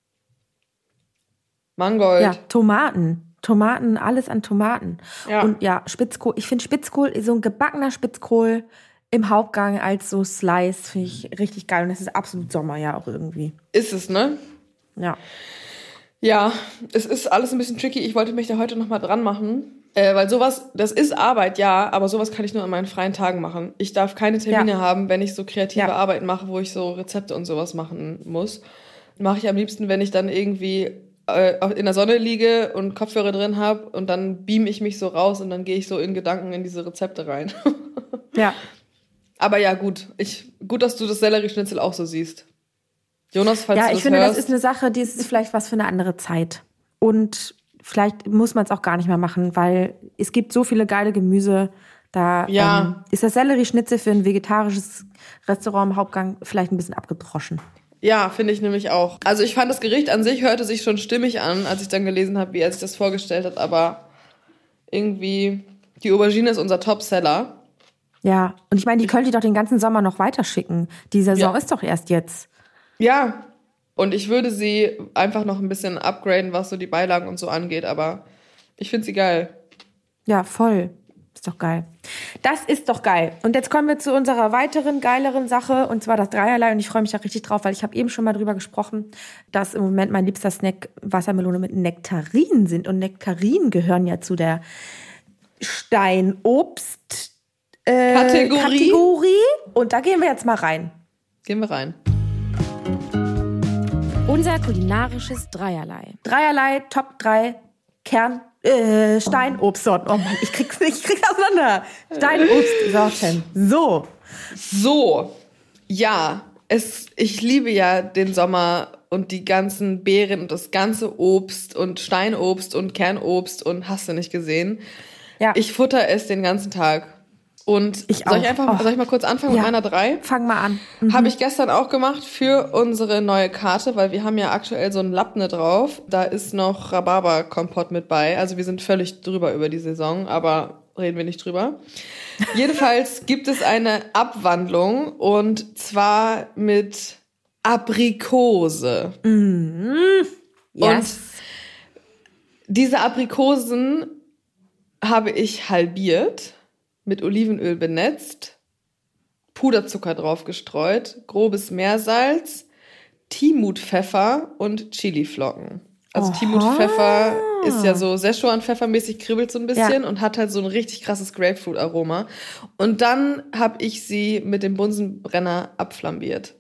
Mangold. Ja, Tomaten. Tomaten, alles an Tomaten. Ja. Und ja, Spitzkohl. Ich finde Spitzkohl, so ein gebackener Spitzkohl im Hauptgang als so Slice, finde ich richtig geil. Und das ist absolut Sommer ja auch irgendwie. Ist es, ne? Ja. Ja, es ist alles ein bisschen tricky. Ich wollte mich da heute nochmal dran machen. Äh, weil sowas, das ist Arbeit, ja, aber sowas kann ich nur an meinen freien Tagen machen. Ich darf keine Termine Ja. haben, wenn ich so kreative Ja. Arbeiten mache, wo ich so Rezepte und sowas machen muss. Mache ich am liebsten, wenn ich dann irgendwie äh, in der Sonne liege und Kopfhörer drin habe und dann beam ich mich so raus und dann gehe ich so in Gedanken in diese Rezepte rein. Ja. Aber ja, gut. Ich, gut, dass du das Sellerieschnitzel auch so siehst. Jonas, falls Ja, du ich das finde, hörst. das ist eine Sache, die ist vielleicht was für eine andere Zeit. Und vielleicht muss man es auch gar nicht mehr machen, weil es gibt so viele geile Gemüse. Da Ja. ähm, ist das Sellerieschnitzel für ein vegetarisches Restaurant im Hauptgang vielleicht ein bisschen abgedroschen. Ja, finde ich nämlich auch. Also ich fand, das Gericht an sich hörte sich schon stimmig an, als ich dann gelesen habe, wie er sich das vorgestellt hat. Aber irgendwie, die Aubergine ist unser Topseller. Ja, und ich meine, die könnt ihr doch den ganzen Sommer noch weiterschicken. Die Saison Ja. ist doch erst jetzt. Ja, und ich würde sie einfach noch ein bisschen upgraden, was so die Beilagen und so angeht. Aber ich finde sie geil. Ja, voll. Ist doch geil. Das ist doch geil. Und jetzt kommen wir zu unserer weiteren, geileren Sache, und zwar das Dreierlei. Und ich freue mich da richtig drauf, weil ich habe eben schon mal drüber gesprochen, dass im Moment mein liebster Snack Wassermelone mit Nektarinen sind. Und Nektarinen gehören ja zu der Steinobst äh, Kategorie. Kategorie. Und da gehen wir jetzt mal rein. Gehen wir rein. Unser kulinarisches Dreierlei. Dreierlei, Top drei Kern, äh, Steinobstsorten. Oh Mann, ich krieg's nicht, ich krieg's auseinander. Steinobstsorten. So. So, ja, es, ich liebe ja den Sommer und die ganzen Beeren und das ganze Obst und Steinobst und Kernobst und hast du nicht gesehen. Ja. Ich futter es den ganzen Tag. Und Ich soll ich auch. einfach, Oh. soll ich mal kurz anfangen Ja. mit meiner drei? Fang mal an. Mhm. Habe ich gestern auch gemacht für unsere neue Karte, weil wir haben ja aktuell so ein Lappne drauf. Da ist noch Rhabarber-Kompott mit bei. Also wir sind völlig drüber über die Saison, aber reden wir nicht drüber. Jedenfalls gibt es eine Abwandlung und zwar mit Aprikose. Yes. Diese Aprikosen habe ich halbiert, mit Olivenöl benetzt, Puderzucker drauf gestreut, grobes Meersalz, Timutpfeffer und Chiliflocken. Also Oha. Timutpfeffer ist ja so Szechuan-Pfeffermäßig, kribbelt so ein bisschen Ja. und hat halt so ein richtig krasses Grapefruit-Aroma. Und dann habe ich sie mit dem Bunsenbrenner abflambiert.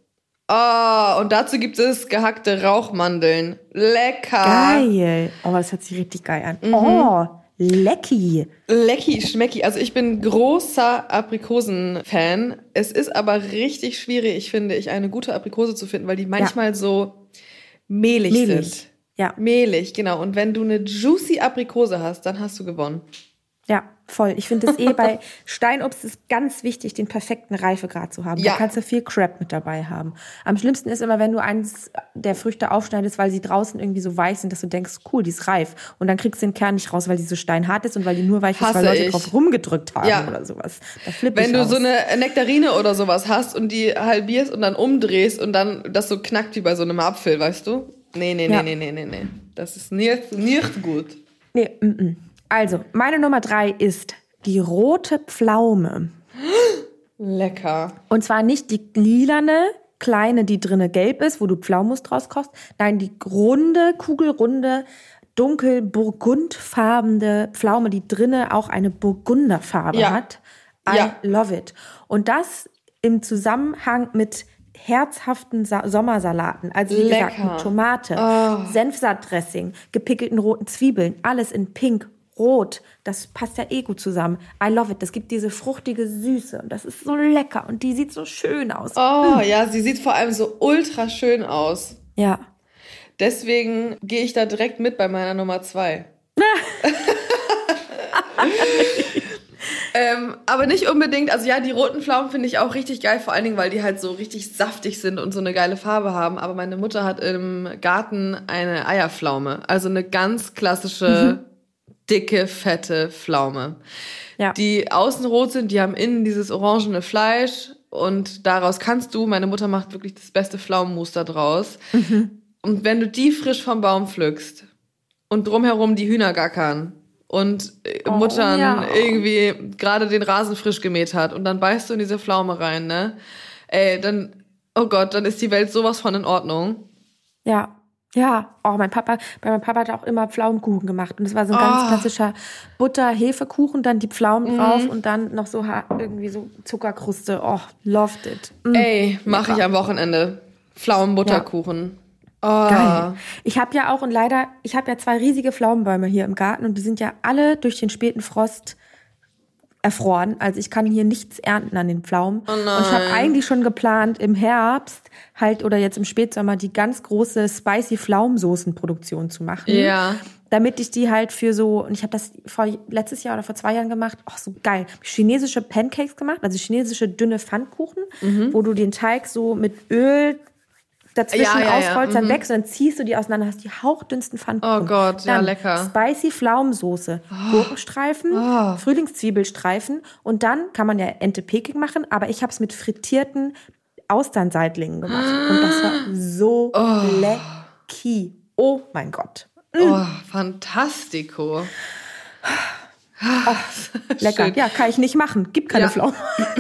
Oh, und dazu gibt es gehackte Rauchmandeln. Lecker. Geil. Oh, das hört sich richtig geil an. Mhm. Oh, lecki. Lecki, schmecki. Also ich bin großer Aprikosen-Fan. Es ist aber richtig schwierig, finde ich, eine gute Aprikose zu finden, weil die manchmal ja. so mehlig, mehlig sind. Ja. Mehlig, genau. Und wenn du eine juicy Aprikose hast, dann hast du gewonnen. Ja, voll. Ich finde es eh bei Steinobst ist ganz wichtig, den perfekten Reifegrad zu haben. Ja. Da kannst du viel Crap mit dabei haben. Am schlimmsten ist immer, wenn du eins der Früchte aufschneidest, weil sie draußen irgendwie so weich sind, dass du denkst, cool, die ist reif. Und dann kriegst du den Kern nicht raus, weil die so steinhart ist und weil die nur weich ist, Hasse weil Leute ich. drauf rumgedrückt haben ja. oder sowas. Da flipp Wenn ich du aus. so eine Nektarine oder sowas hast und die halbierst und dann umdrehst und dann das so knackt wie bei so einem Apfel, weißt du? Nee, nee, nee, ja. nee, nee, nee, nee. Das ist nicht, nicht gut. Nee, m-m. Also, meine Nummer drei ist die rote Pflaume. Lecker. Und zwar nicht die lilane, kleine, die drinne gelb ist, wo du Pflaumus draus kochst. Nein, die runde, kugelrunde, dunkel burgundfarbene Pflaume, die drinne auch eine Burgunderfarbe ja. hat. I ja. love it. Und das im Zusammenhang mit herzhaften Sa- Sommersalaten. Also wie Lecker. gesagt, mit Tomate, oh. Senfsaatdressing, gepickelten roten Zwiebeln, alles in pink, rot. Das passt ja eh gut zusammen. I love it. Das gibt diese fruchtige Süße. Und das ist so lecker. Und die sieht so schön aus. Oh, hm. ja, sie sieht vor allem so ultra schön aus. Ja. Deswegen gehe ich da direkt mit bei meiner Nummer zwei. ähm, aber nicht unbedingt, also ja, die roten Pflaumen finde ich auch richtig geil, vor allen Dingen, weil die halt so richtig saftig sind und so eine geile Farbe haben. Aber meine Mutter hat im Garten eine Eierpflaume. Also eine ganz klassische... Mhm. dicke, fette Pflaume. Ja. Die außen rot sind, die haben innen dieses orangene Fleisch und daraus kannst du, meine Mutter macht wirklich das beste Pflaumenmus da draus. Mhm. Und wenn du die frisch vom Baum pflückst und drumherum die Hühner gackern und oh, Muttern ja. irgendwie gerade den Rasen frisch gemäht hat und dann beißt du in diese Pflaume rein, ne? Ey, dann, oh Gott, dann ist die Welt sowas von in Ordnung. Ja. Ja, oh, mein Papa, bei meinem Papa hat auch immer Pflaumenkuchen gemacht. Und es war so ein oh. ganz klassischer Butter-Hefekuchen, dann die Pflaumen mm. drauf und dann noch so irgendwie so Zuckerkruste. Oh, loved it. Mm. Ey, mache ich am Wochenende. Pflaumenbutterkuchen. Ja. Oh. Geil. Ich habe ja auch, und leider, ich habe ja zwei riesige Pflaumenbäume hier im Garten und die sind ja alle durch den späten Frost erfroren. Also ich kann hier nichts ernten an den Pflaumen. Oh und ich habe eigentlich schon geplant, im Herbst halt oder jetzt im Spätsommer die ganz große spicy Pflaumensoßenproduktion zu machen. Ja. Damit ich die halt für so, und ich habe das vor letztes Jahr oder vor zwei Jahren gemacht, ach so geil, chinesische Pancakes gemacht, also chinesische dünne Pfannkuchen, mhm. wo du den Teig so mit Öl dazwischen ja, ja, ausrollst, ja. dann mhm. wächst und dann ziehst du die auseinander, hast die hauchdünnsten Pfannkuchen. Oh Gott, dann ja, lecker. Spicy Pflaumensoße, oh. Gurkenstreifen, oh. Frühlingszwiebelstreifen und dann kann man ja Ente Peking machen, aber ich habe es mit frittierten Austernseitlingen gemacht und das war so oh. lecky. Oh mein Gott. Mm. Oh, fantastico. Oh, lecker. Schön. Ja, kann ich nicht machen. Gibt keine ja. Pflaumen.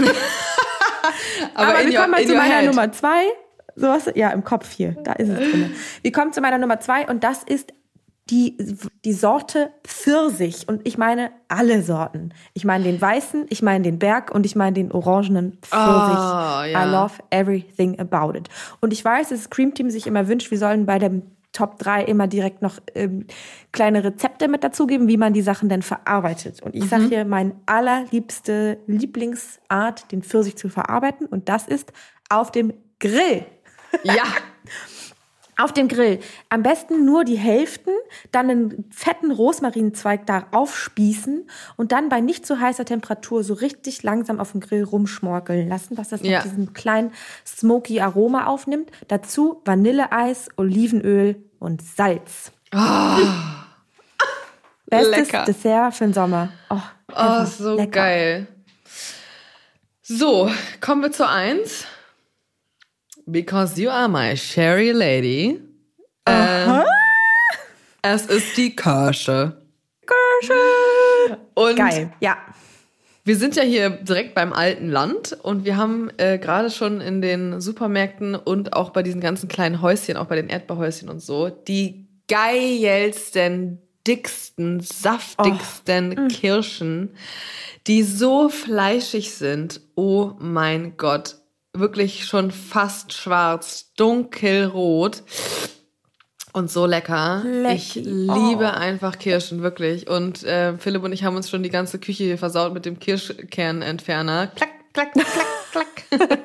aber aber wir kommen mal zu meiner head. Nummer zwei. Sowas, ja, im Kopf hier, da ist es drin. Wir kommen zu meiner Nummer zwei und das ist die, die Sorte Pfirsich. Und ich meine alle Sorten. Ich meine den weißen, ich meine den Berg und ich meine den orangenen Pfirsich. Oh, ja. I love everything about it. Und ich weiß, dass das Cream Team sich immer wünscht, wir sollen bei dem Top drei immer direkt noch ähm, kleine Rezepte mit dazugeben, wie man die Sachen denn verarbeitet. Und ich mhm. sage hier, meine allerliebste Lieblingsart, den Pfirsich zu verarbeiten. Und das ist auf dem Grill. Ja. Auf dem Grill. Am besten nur die Hälften, dann einen fetten Rosmarinzweig da aufspießen und dann bei nicht zu heißer Temperatur so richtig langsam auf dem Grill rumschmorkeln lassen, dass das ja. noch diesen kleinen smoky Aroma aufnimmt. Dazu Vanilleeis, Olivenöl und Salz. Oh. Bestes Lecker. Dessert für den Sommer. Oh, oh so lecker. Geil. So, kommen wir zu eins. Because you are my Sherry Lady. Aha. Äh, es ist die Kirsche. Kirsche. Und geil, ja. Wir sind ja hier direkt beim alten Land und wir haben äh, gerade schon in den Supermärkten und auch bei diesen ganzen kleinen Häuschen, auch bei den Erdbeerhäuschen und so, die geilsten, dicksten, saftigsten oh. Kirschen, die so fleischig sind. Oh mein Gott. wirklich schon fast schwarz, dunkelrot und so lecker. Lecky. Ich liebe Oh. einfach Kirschen, wirklich. Und äh, Philipp und ich haben uns schon die ganze Küche hier versaut mit dem Kirschkernentferner. Klack, klack, klack, klack.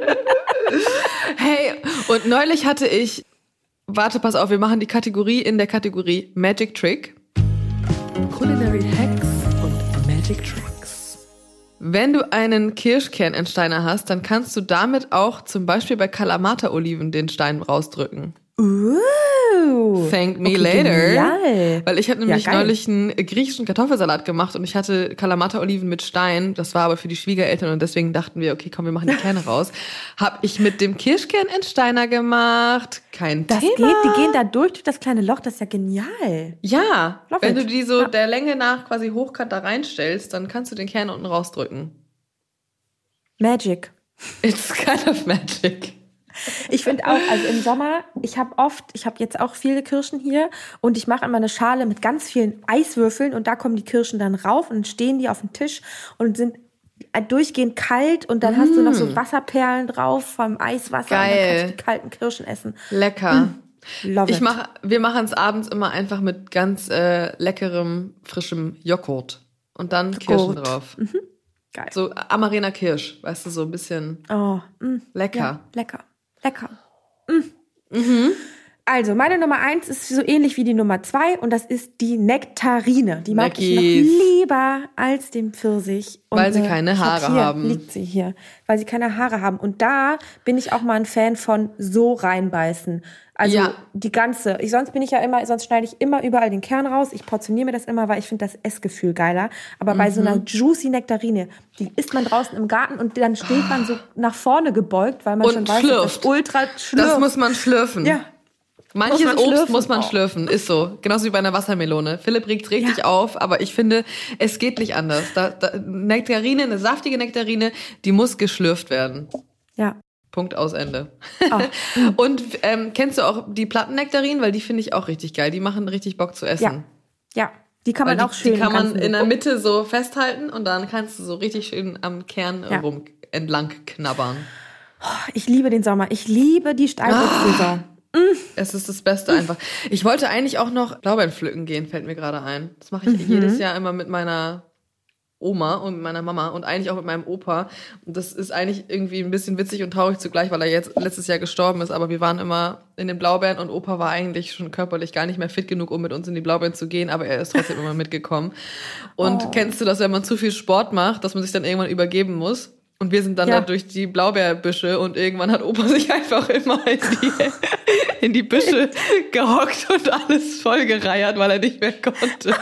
Hey, und neulich hatte ich, warte, pass auf, wir machen die Kategorie in der Kategorie Magic Trick. Culinary Hacks und Magic Tricks. Wenn du einen Kirschkernentsteiner hast, dann kannst du damit auch zum Beispiel bei Kalamata-Oliven den Stein rausdrücken. Uh. Thank me Okay, later. genial. Weil ich habe nämlich Ja, geil. neulich einen griechischen Kartoffelsalat gemacht und ich hatte Kalamata-Oliven mit Stein. Das war aber für die Schwiegereltern und deswegen dachten wir, okay, komm, wir machen die Kerne raus. Hab ich mit dem Kirschkernentsteiner gemacht. Kein Das Thema. geht, die gehen da durch, durch das kleine Loch, das ist ja genial. Ja, Love wenn it. du die so Ja. der Länge nach quasi hochkant da reinstellst, dann kannst du den Kern unten rausdrücken. Magic. It's kind of magic. Ich finde auch, also im Sommer, ich habe oft, ich habe jetzt auch viele Kirschen hier und ich mache immer eine Schale mit ganz vielen Eiswürfeln und da kommen die Kirschen dann rauf und dann stehen die auf dem Tisch und sind durchgehend kalt und dann hast du noch so Wasserperlen drauf vom Eiswasser und dann Geil. kannst du die kalten Kirschen essen. Lecker. Love Ich it. mach, wir machen es abends immer einfach mit ganz äh, leckerem, frischem Joghurt. Und dann Kirschen Joghurt. drauf. Geil. So Amarena Kirsch, weißt du, so ein bisschen Oh, mm, lecker. ja, lecker, lecker. Mm. Also, meine Nummer eins ist so ähnlich wie die Nummer zwei und das ist die Nektarine. Die mag ich noch Neckis. lieber als den Pfirsich. Und, Weil sie äh, keine ich hab Haare hier, haben. Liegt sie hier, weil sie keine Haare haben. Und da bin ich auch mal ein Fan von so reinbeißen. Also Ja. die ganze. Ich, sonst bin ich ja immer, sonst schneide ich immer überall den Kern raus. Ich portioniere mir das immer, weil ich finde das Essgefühl geiler. Aber bei so einer juicy Nektarine, die isst man draußen im Garten und dann steht man so nach vorne gebeugt, weil man Und schon weiß, dass schlürft. das ultra schlürft. Das muss man schlürfen. Ja. Manches Muss man Obst schlürfen. muss man Oh. schlürfen, ist so. Genauso wie bei einer Wassermelone. Philipp regt richtig Ja. auf, aber ich finde, es geht nicht anders. Da, da, Nektarine, eine saftige Nektarine, die muss geschlürft werden. Ja. Punkt, aus, Ende. Ah. Und ähm, kennst du auch die Plattennektarinen? Weil die finde ich auch richtig geil. Die machen richtig Bock zu essen. Ja. Ja. Die kann Weil man die, auch schön die kann man ganzen- in der Mitte so festhalten und dann kannst du so richtig schön am Kern Ja. rum entlang knabbern. Ich liebe den Sommer. Ich liebe die Steinobstsaison. Es ist das Beste einfach. Ich wollte eigentlich auch noch Blaubeeren pflücken gehen, fällt mir gerade ein. Das mache ich Mhm. jedes Jahr immer mit meiner Oma und mit meiner Mama und eigentlich auch mit meinem Opa. Und das ist eigentlich irgendwie ein bisschen witzig und traurig zugleich, weil er jetzt letztes Jahr gestorben ist. Aber wir waren immer in den Blaubeeren und Opa war eigentlich schon körperlich gar nicht mehr fit genug, um mit uns in die Blaubeeren zu gehen. Aber er ist trotzdem immer mitgekommen. Und Oh. kennst du das, wenn man zu viel Sport macht, dass man sich dann irgendwann übergeben muss? Und wir sind dann Ja. da durch die Blaubeerbüsche und irgendwann hat Opa sich einfach immer in die, in die Büsche gehockt und alles vollgereiert, weil er nicht mehr konnte.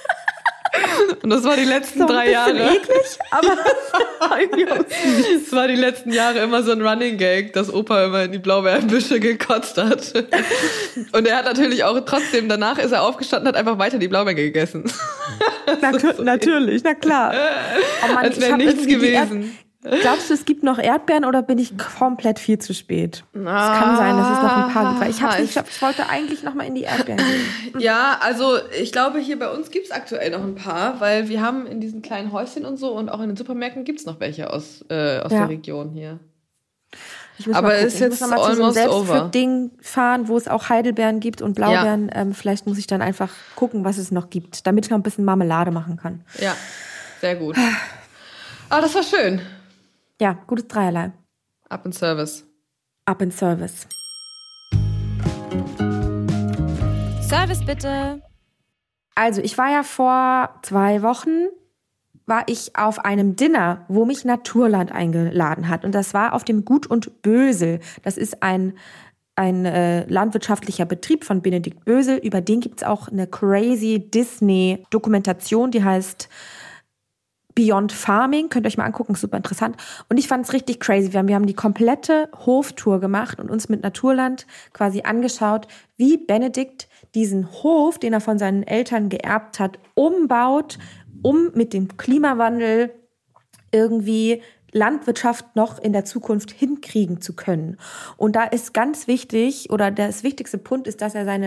Und das war die letzten So ein drei bisschen Jahre. eklig, aber irgendwie auch süß. Es war die letzten Jahre immer so ein Running Gag, dass Opa immer in die Blaubeerbüsche gekotzt hat. Und er hat natürlich auch trotzdem, danach ist er aufgestanden und hat einfach weiter die Blaubeeren gegessen. Na, natürlich, na klar. Oh Mann, Als ich wäre hab nichts irgendwie die gewesen. Erd- Glaubst du, es gibt noch Erdbeeren oder bin ich komplett viel zu spät? Es kann sein, dass es noch ein paar gibt. Weil ich, hab's nicht, ich wollte eigentlich noch mal in die Erdbeeren gehen. Ja, also ich glaube, hier bei uns gibt's aktuell noch ein paar, weil wir haben in diesen kleinen Häuschen und so und auch in den Supermärkten gibt's noch welche aus, äh, aus Ja. der Region hier. Ich muss Aber mal gucken. ist Ich jetzt muss noch mal zu so einem almost over. Selbstpflück-Ding fahren, wo es auch Heidelbeeren gibt und Blaubeeren. Ähm, vielleicht muss ich dann einfach gucken, was es noch gibt, damit ich noch ein bisschen Marmelade machen kann. Ja, sehr gut. Aber das war schön. Ja, gutes Dreierlei. Up in Service. Up in Service. Service bitte. Also, ich war ja vor zwei Wochen, war ich auf einem Dinner, wo mich Naturland eingeladen hat. Und das war auf dem Gut und Bösel. Das ist ein, ein äh, landwirtschaftlicher Betrieb von Benedikt Bösel. Über den gibt's auch eine crazy Disney-Dokumentation, die heißt Beyond Farming. Könnt ihr euch mal angucken, super interessant. Und ich fand es richtig crazy. Wir haben, wir haben die komplette Hoftour gemacht und uns mit Naturland quasi angeschaut, wie Benedikt diesen Hof, den er von seinen Eltern geerbt hat, umbaut, um mit dem Klimawandel irgendwie Landwirtschaft noch in der Zukunft hinkriegen zu können. Und da ist ganz wichtig, oder das wichtigste Punkt ist, dass er seine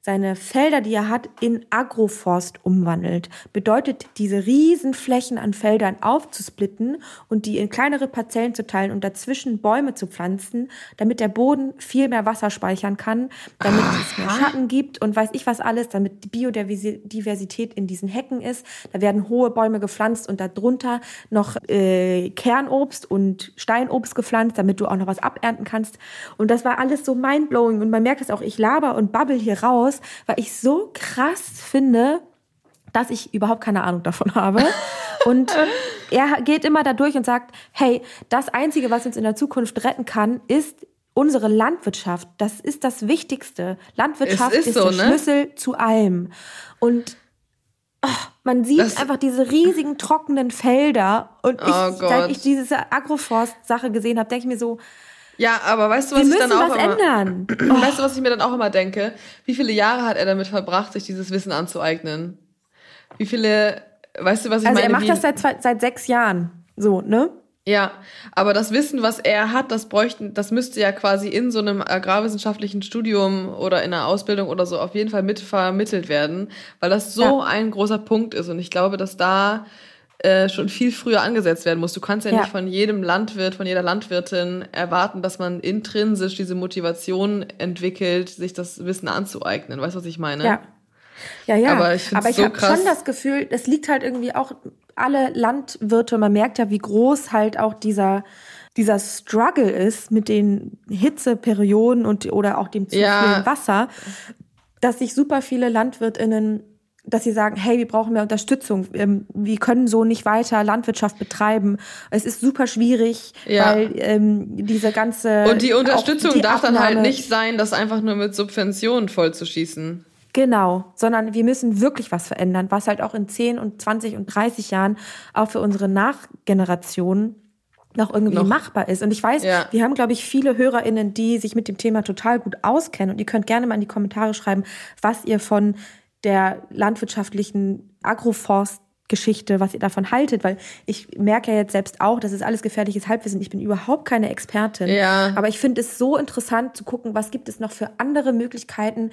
seine Felder, die er hat, in Agroforst umwandelt. Bedeutet, diese riesen Flächen an Feldern aufzusplitten und die in kleinere Parzellen zu teilen und dazwischen Bäume zu pflanzen, damit der Boden viel mehr Wasser speichern kann, damit Aha. es mehr Schatten gibt und weiß ich was alles, damit die Biodiversität in diesen Hecken ist. Da werden hohe Bäume gepflanzt und darunter noch äh, Kernobst und Steinobst gepflanzt, damit du auch noch was abernten kannst. Und das war alles so mindblowing und man merkt es auch, ich laber und babbel hier raus, weil ich so krass finde, dass ich überhaupt keine Ahnung davon habe. Und er geht immer da durch und sagt, hey, das Einzige, was uns in der Zukunft retten kann, ist unsere Landwirtschaft. Das ist das Wichtigste. Landwirtschaft ist, ist so, der ne? Schlüssel zu allem. Und oh, man sieht das einfach diese riesigen trockenen Felder. Und ich, oh seit ich diese Agroforst-Sache gesehen habe, denke ich mir so, ja, aber weißt du, was wir ich dann müssen auch was immer, ändern. Oh. Weißt du, was ich mir dann auch immer denke? Wie viele Jahre hat er damit verbracht, sich dieses Wissen anzueignen? Wie viele, weißt du, was ich also meine? Also er macht das seit, zwei, seit sechs Jahren, so, ne? Ja, aber das Wissen, was er hat, das bräuchten, das müsste ja quasi in so einem agrarwissenschaftlichen Studium oder in einer Ausbildung oder so auf jeden Fall mitvermittelt werden, weil das so ja. ein großer Punkt ist und ich glaube, dass da äh, schon viel früher angesetzt werden muss. Du kannst ja, ja nicht von jedem Landwirt, von jeder Landwirtin erwarten, dass man intrinsisch diese Motivation entwickelt, sich das Wissen anzueignen. Weißt du, was ich meine? Ja. Ja, ja, aber ich, aber ich so habe schon das Gefühl, es liegt halt irgendwie auch alle Landwirte, man merkt ja, wie groß halt auch dieser dieser Struggle ist mit den Hitzeperioden und oder auch dem zu ja. vielen Wasser, dass sich super viele LandwirtInnen, dass sie sagen, hey, wir brauchen mehr Unterstützung, wir können so nicht weiter Landwirtschaft betreiben. Es ist super schwierig, ja. weil ähm, diese ganze... Und die Unterstützung die darf Abnahme, dann halt nicht sein, das einfach nur mit Subventionen vollzuschießen. Genau, sondern wir müssen wirklich was verändern, was halt auch in zehn und zwanzig und dreißig Jahren auch für unsere Nachgenerationen noch irgendwie noch. machbar ist. Und ich weiß, ja. wir haben, glaube ich, viele HörerInnen, die sich mit dem Thema total gut auskennen. Und ihr könnt gerne mal in die Kommentare schreiben, was ihr von der landwirtschaftlichen Agroforst-Geschichte, was ihr davon haltet. Weil ich merke ja jetzt selbst auch, das ist alles gefährliches Halbwissen. Ich bin überhaupt keine Expertin. Ja. Aber ich finde es so interessant zu gucken, was gibt es noch für andere Möglichkeiten,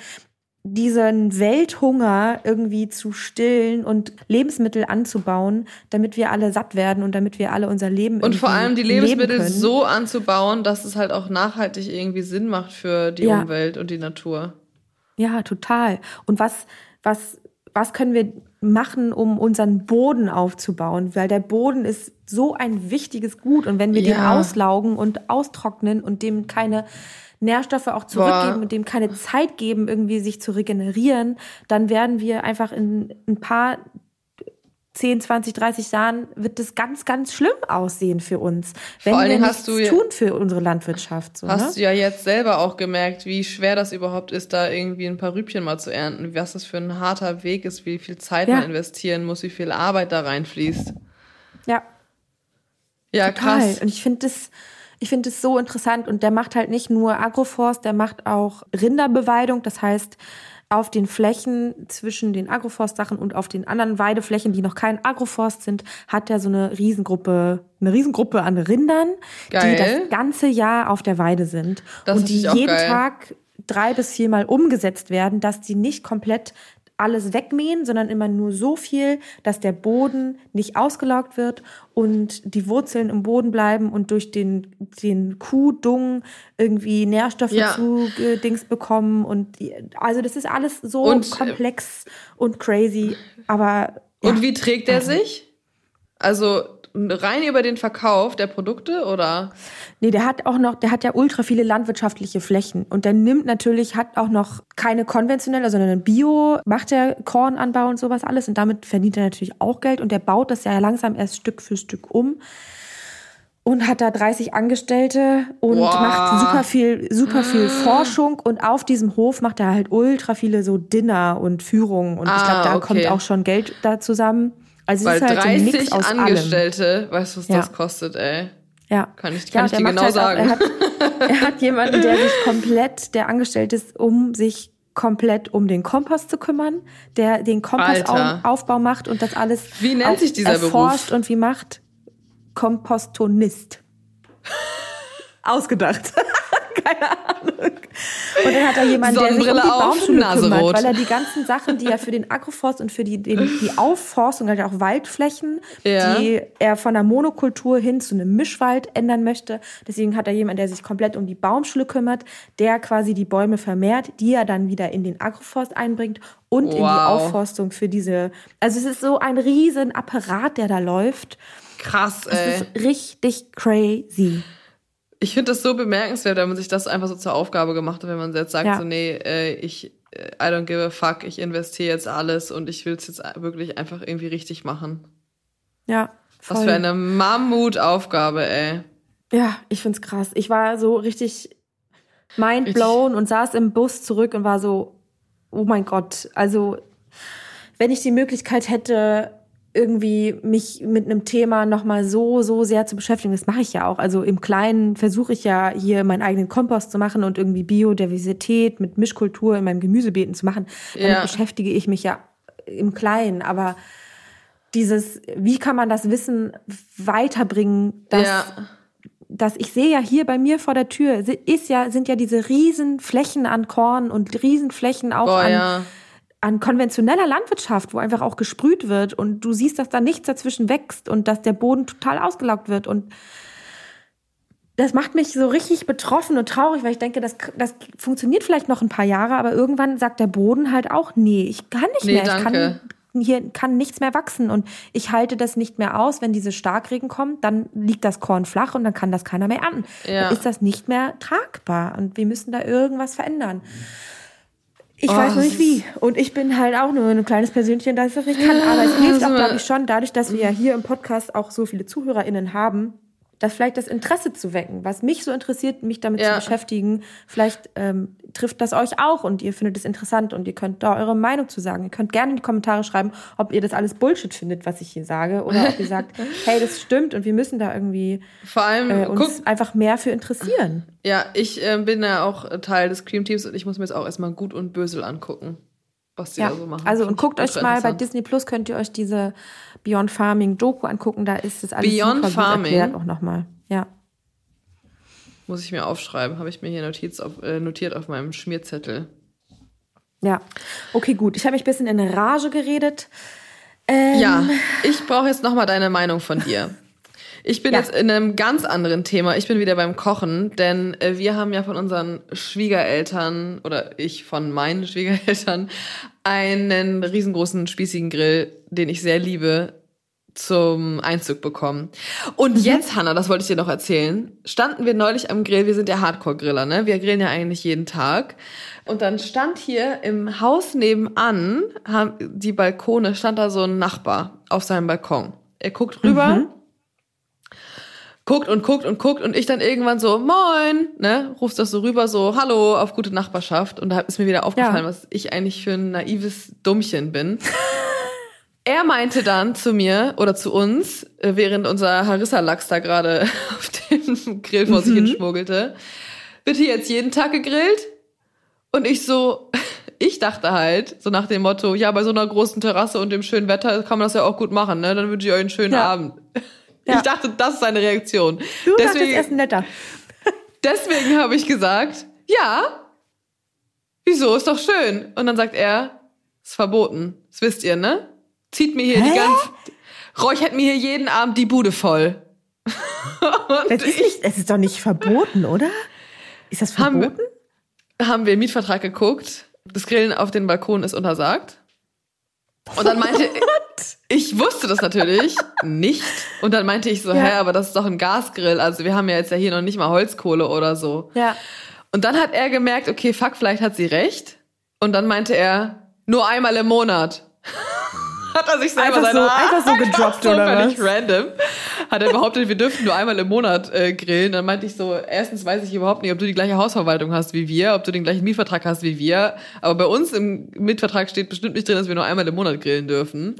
diesen Welthunger irgendwie zu stillen und Lebensmittel anzubauen, damit wir alle satt werden und damit wir alle unser Leben und vor allem die Lebensmittel leben können. So anzubauen, dass es halt auch nachhaltig irgendwie Sinn macht für die ja. Umwelt und die Natur. Ja, total. Und was was was können wir machen, um unseren Boden aufzubauen? Weil der Boden ist so ein wichtiges Gut und wenn wir ja. den auslaugen und austrocknen und dem keine Nährstoffe auch zurückgeben Boah. und dem keine Zeit geben, irgendwie sich zu regenerieren, dann werden wir einfach in ein paar zehn, zwanzig, dreißig Jahren wird das ganz, ganz schlimm aussehen für uns, wenn wir nichts du, tun für unsere Landwirtschaft. So, hast ne? du ja jetzt selber auch gemerkt, wie schwer das überhaupt ist, da irgendwie ein paar Rübchen mal zu ernten, was das für ein harter Weg ist, wie viel Zeit ja. man investieren muss, wie viel Arbeit da reinfließt. Ja. Ja, Total. krass. Und ich finde das Ich finde es so interessant und der macht halt nicht nur Agroforst, der macht auch Rinderbeweidung. Das heißt, auf den Flächen zwischen den Agroforstsachen und auf den anderen Weideflächen, die noch kein Agroforst sind, hat er so eine Riesengruppe, eine Riesengruppe an Rindern, geil. die das ganze Jahr auf der Weide sind. Das und die jeden geil. Tag drei bis viermal umgesetzt werden, dass die nicht komplett alles wegmähen, sondern immer nur so viel, dass der Boden nicht ausgelaugt wird und die Wurzeln im Boden bleiben und durch den, den Kuhdung irgendwie Nährstoffe ja. zugedingst bekommen. Und die, also das ist alles so und, komplex und crazy. Aber ja. Und ja. wie trägt er sich? Also rein über den Verkauf der Produkte, oder? Nee, der hat auch noch, der hat ja ultra viele landwirtschaftliche Flächen. Und der nimmt natürlich, hat auch noch keine konventionelle, sondern Bio, macht der Kornanbau und sowas alles. Und damit verdient er natürlich auch Geld. Und der baut das ja langsam erst Stück für Stück um. Und hat da dreißig Angestellte und wow. macht super viel, super viel Forschung. Und auf diesem Hof macht er halt ultra viele so Dinner und Führungen. Und ah, ich glaube, da okay. kommt auch schon Geld da zusammen. Also weil es ist halt dreißig so ein Mix aus Angestellte, allem. Weißt du, was ja. das kostet, ey? Ja. Kann ich, kann ja, ich dir genau halt sagen. Auch, er, hat, er hat jemanden, der sich komplett, der angestellt ist, um sich komplett um den Kompost zu kümmern, der den Kompostaufbau macht und das alles wie nennt sich dieser erforscht Beruf? Und wie macht. Kompostonist. Ausgedacht. Keine Ahnung. Und dann hat er jemanden, der sich um die Sonnenbrille auf, Baumschule Nase kümmert, rot. weil er die ganzen Sachen, die er für den Agroforst und für die, den, die Aufforstung, halt auch Waldflächen, Ja. die er von der Monokultur hin zu einem Mischwald ändern möchte. Deswegen hat er jemanden, der sich komplett um die Baumschule kümmert, der quasi die Bäume vermehrt, die er dann wieder in den Agroforst einbringt und in die Wow. Aufforstung für diese. Also es ist so ein riesen Apparat, der da läuft. Krass, Es ey. ist richtig crazy. Ich finde das so bemerkenswert, wenn man sich das einfach so zur Aufgabe gemacht hat, wenn man jetzt sagt, Ja. so nee, äh, ich, äh, I don't give a fuck, ich investiere jetzt alles und ich will es jetzt wirklich einfach irgendwie richtig machen. Ja, voll. Was für eine Mammutaufgabe, ey. Ja, ich find's krass. Ich war so richtig mind blown und saß im Bus zurück und war so, oh mein Gott. Also, wenn ich die Möglichkeit hätte, irgendwie mich mit einem Thema nochmal so, so sehr zu beschäftigen, das mache ich ja auch. Also im Kleinen versuche ich ja hier meinen eigenen Kompost zu machen und irgendwie Biodiversität mit Mischkultur in meinem Gemüsebeeten zu machen. Damit Ja. beschäftige ich mich ja im Kleinen. Aber dieses, wie kann man das Wissen weiterbringen, dass Ja. dass ich sehe ja hier bei mir vor der Tür, ist ja, sind ja diese riesen Flächen an Korn und riesen Flächen auch Boah, an, ja. an konventioneller Landwirtschaft, wo einfach auch gesprüht wird und du siehst, dass da nichts dazwischen wächst und dass der Boden total ausgelaugt wird und das macht mich so richtig betroffen und traurig, weil ich denke, das, das funktioniert vielleicht noch ein paar Jahre, aber irgendwann sagt der Boden halt auch, nee, ich kann nicht Nee, mehr, ich danke. kann hier kann nichts mehr wachsen und ich halte das nicht mehr aus, wenn diese Starkregen kommt, dann liegt das Korn flach und dann kann das keiner mehr ernten. Ja. Dann ist das nicht mehr tragbar und wir müssen da irgendwas verändern. Ich Oh, weiß noch das nicht wie. Und ich bin halt auch nur ein kleines Persönchen, das das nicht kann. Aber es hilft auch, glaube ich, schon, dadurch, dass wir ja hier im Podcast auch so viele ZuhörerInnen haben, das vielleicht das Interesse zu wecken, was mich so interessiert, mich damit Ja. zu beschäftigen. Vielleicht ähm, trifft das euch auch und ihr findet es interessant und ihr könnt da eure Meinung zu sagen. Ihr könnt gerne in die Kommentare schreiben, ob ihr das alles Bullshit findet, was ich hier sage, oder ob ihr sagt, hey, das stimmt und wir müssen da irgendwie Vor allem, äh, uns guck, einfach mehr für interessieren. ja, ich äh, bin ja auch Teil des Cream-Teams und ich muss mir jetzt auch erstmal Gut und Bösel angucken, was die Ja, da so machen. also und Find ich guckt euch ultra mal bei interessant. Disney Plus, könnt ihr euch diese Beyond Farming Doku angucken, da ist das alles Beyond super gut Farming? erklärt auch nochmal. Ja. Muss ich mir aufschreiben, habe ich mir hier Notiz auf, äh, notiert auf meinem Schmierzettel. Ja, okay, gut. Ich habe mich ein bisschen in Rage geredet. Ähm, Ja, ich brauche jetzt nochmal deine Meinung von dir. Ich bin Ja. jetzt in einem ganz anderen Thema. Ich bin wieder beim Kochen, denn äh, wir haben ja von unseren Schwiegereltern oder ich von meinen Schwiegereltern einen riesengroßen spießigen Grill, den ich sehr liebe, zum Einzug bekommen. Und jetzt, Hannah, das wollte ich dir noch erzählen, standen wir neulich am Grill, wir sind ja Hardcore-Griller, ne? Wir grillen ja eigentlich jeden Tag. Und dann stand hier im Haus nebenan, haben die Balkone, stand da so ein Nachbar auf seinem Balkon. Er guckt rüber, Mhm. guckt und guckt und guckt und ich dann irgendwann so, moin, ne? Rufst das so rüber, so, hallo, auf gute Nachbarschaft. Und da ist mir wieder aufgefallen, Ja. was ich eigentlich für ein naives Dummchen bin. Er meinte dann zu mir oder zu uns, äh, während unser Harissa-Lachs da gerade auf dem Grill vor sich hin schmuggelte, wird hier jetzt jeden Tag gegrillt? Und ich so, ich dachte halt, so nach dem Motto, ja, bei so einer großen Terrasse und dem schönen Wetter kann man das ja auch gut machen, ne? Dann wünsche ich euch einen schönen Ja. Abend. Ja. Ich dachte, das ist seine Reaktion. Du dachtest, deswegen er ist netter. deswegen habe ich gesagt, ja, wieso, ist doch schön. Und dann sagt er, ist verboten, das wisst ihr, ne? Zieht mir hier Hä? die ganze, räuchert mir hier jeden Abend die Bude voll. Und Das ist nicht, es ist doch nicht verboten, oder? Ist das Haben wir- verboten? haben wir im Mietvertrag geguckt, das Grillen auf den Balkon ist untersagt. Und dann meinte, ich wusste das natürlich nicht. Und dann meinte ich so, Ja. hä, aber das ist doch ein Gasgrill. Also wir haben ja jetzt ja hier noch nicht mal Holzkohle oder so. Ja. Und dann hat er gemerkt, okay, fuck, vielleicht hat sie recht. Und dann meinte er, nur einmal im Monat. Hat er sich selber Einfach seine so- einfach so gedroppt, oder völlig was? random. Hat er behauptet, wir dürfen nur einmal im Monat äh, grillen. Dann meinte ich so, erstens weiß ich überhaupt nicht, ob du die gleiche Hausverwaltung hast wie wir, ob du den gleichen Mietvertrag hast wie wir. Aber bei uns im Mietvertrag steht bestimmt nicht drin, dass wir nur einmal im Monat grillen dürfen.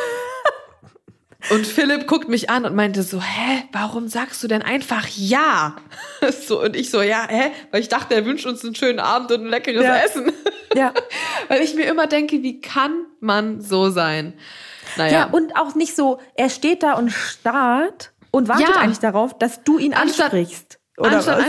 Und Philipp guckt mich an und meinte so, hä, warum sagst du denn einfach ja? So, und ich so, ja, hä? Weil ich dachte, er wünscht uns einen schönen Abend und ein leckeres Ja. Essen. Ja. Weil ich mir immer denke, wie kann man so sein? Naja. Ja, und auch nicht so, er steht da und starrt und wartet Ja. eigentlich darauf, dass du ihn Anstatt- ansprichst. Oder Anstatt was? einfach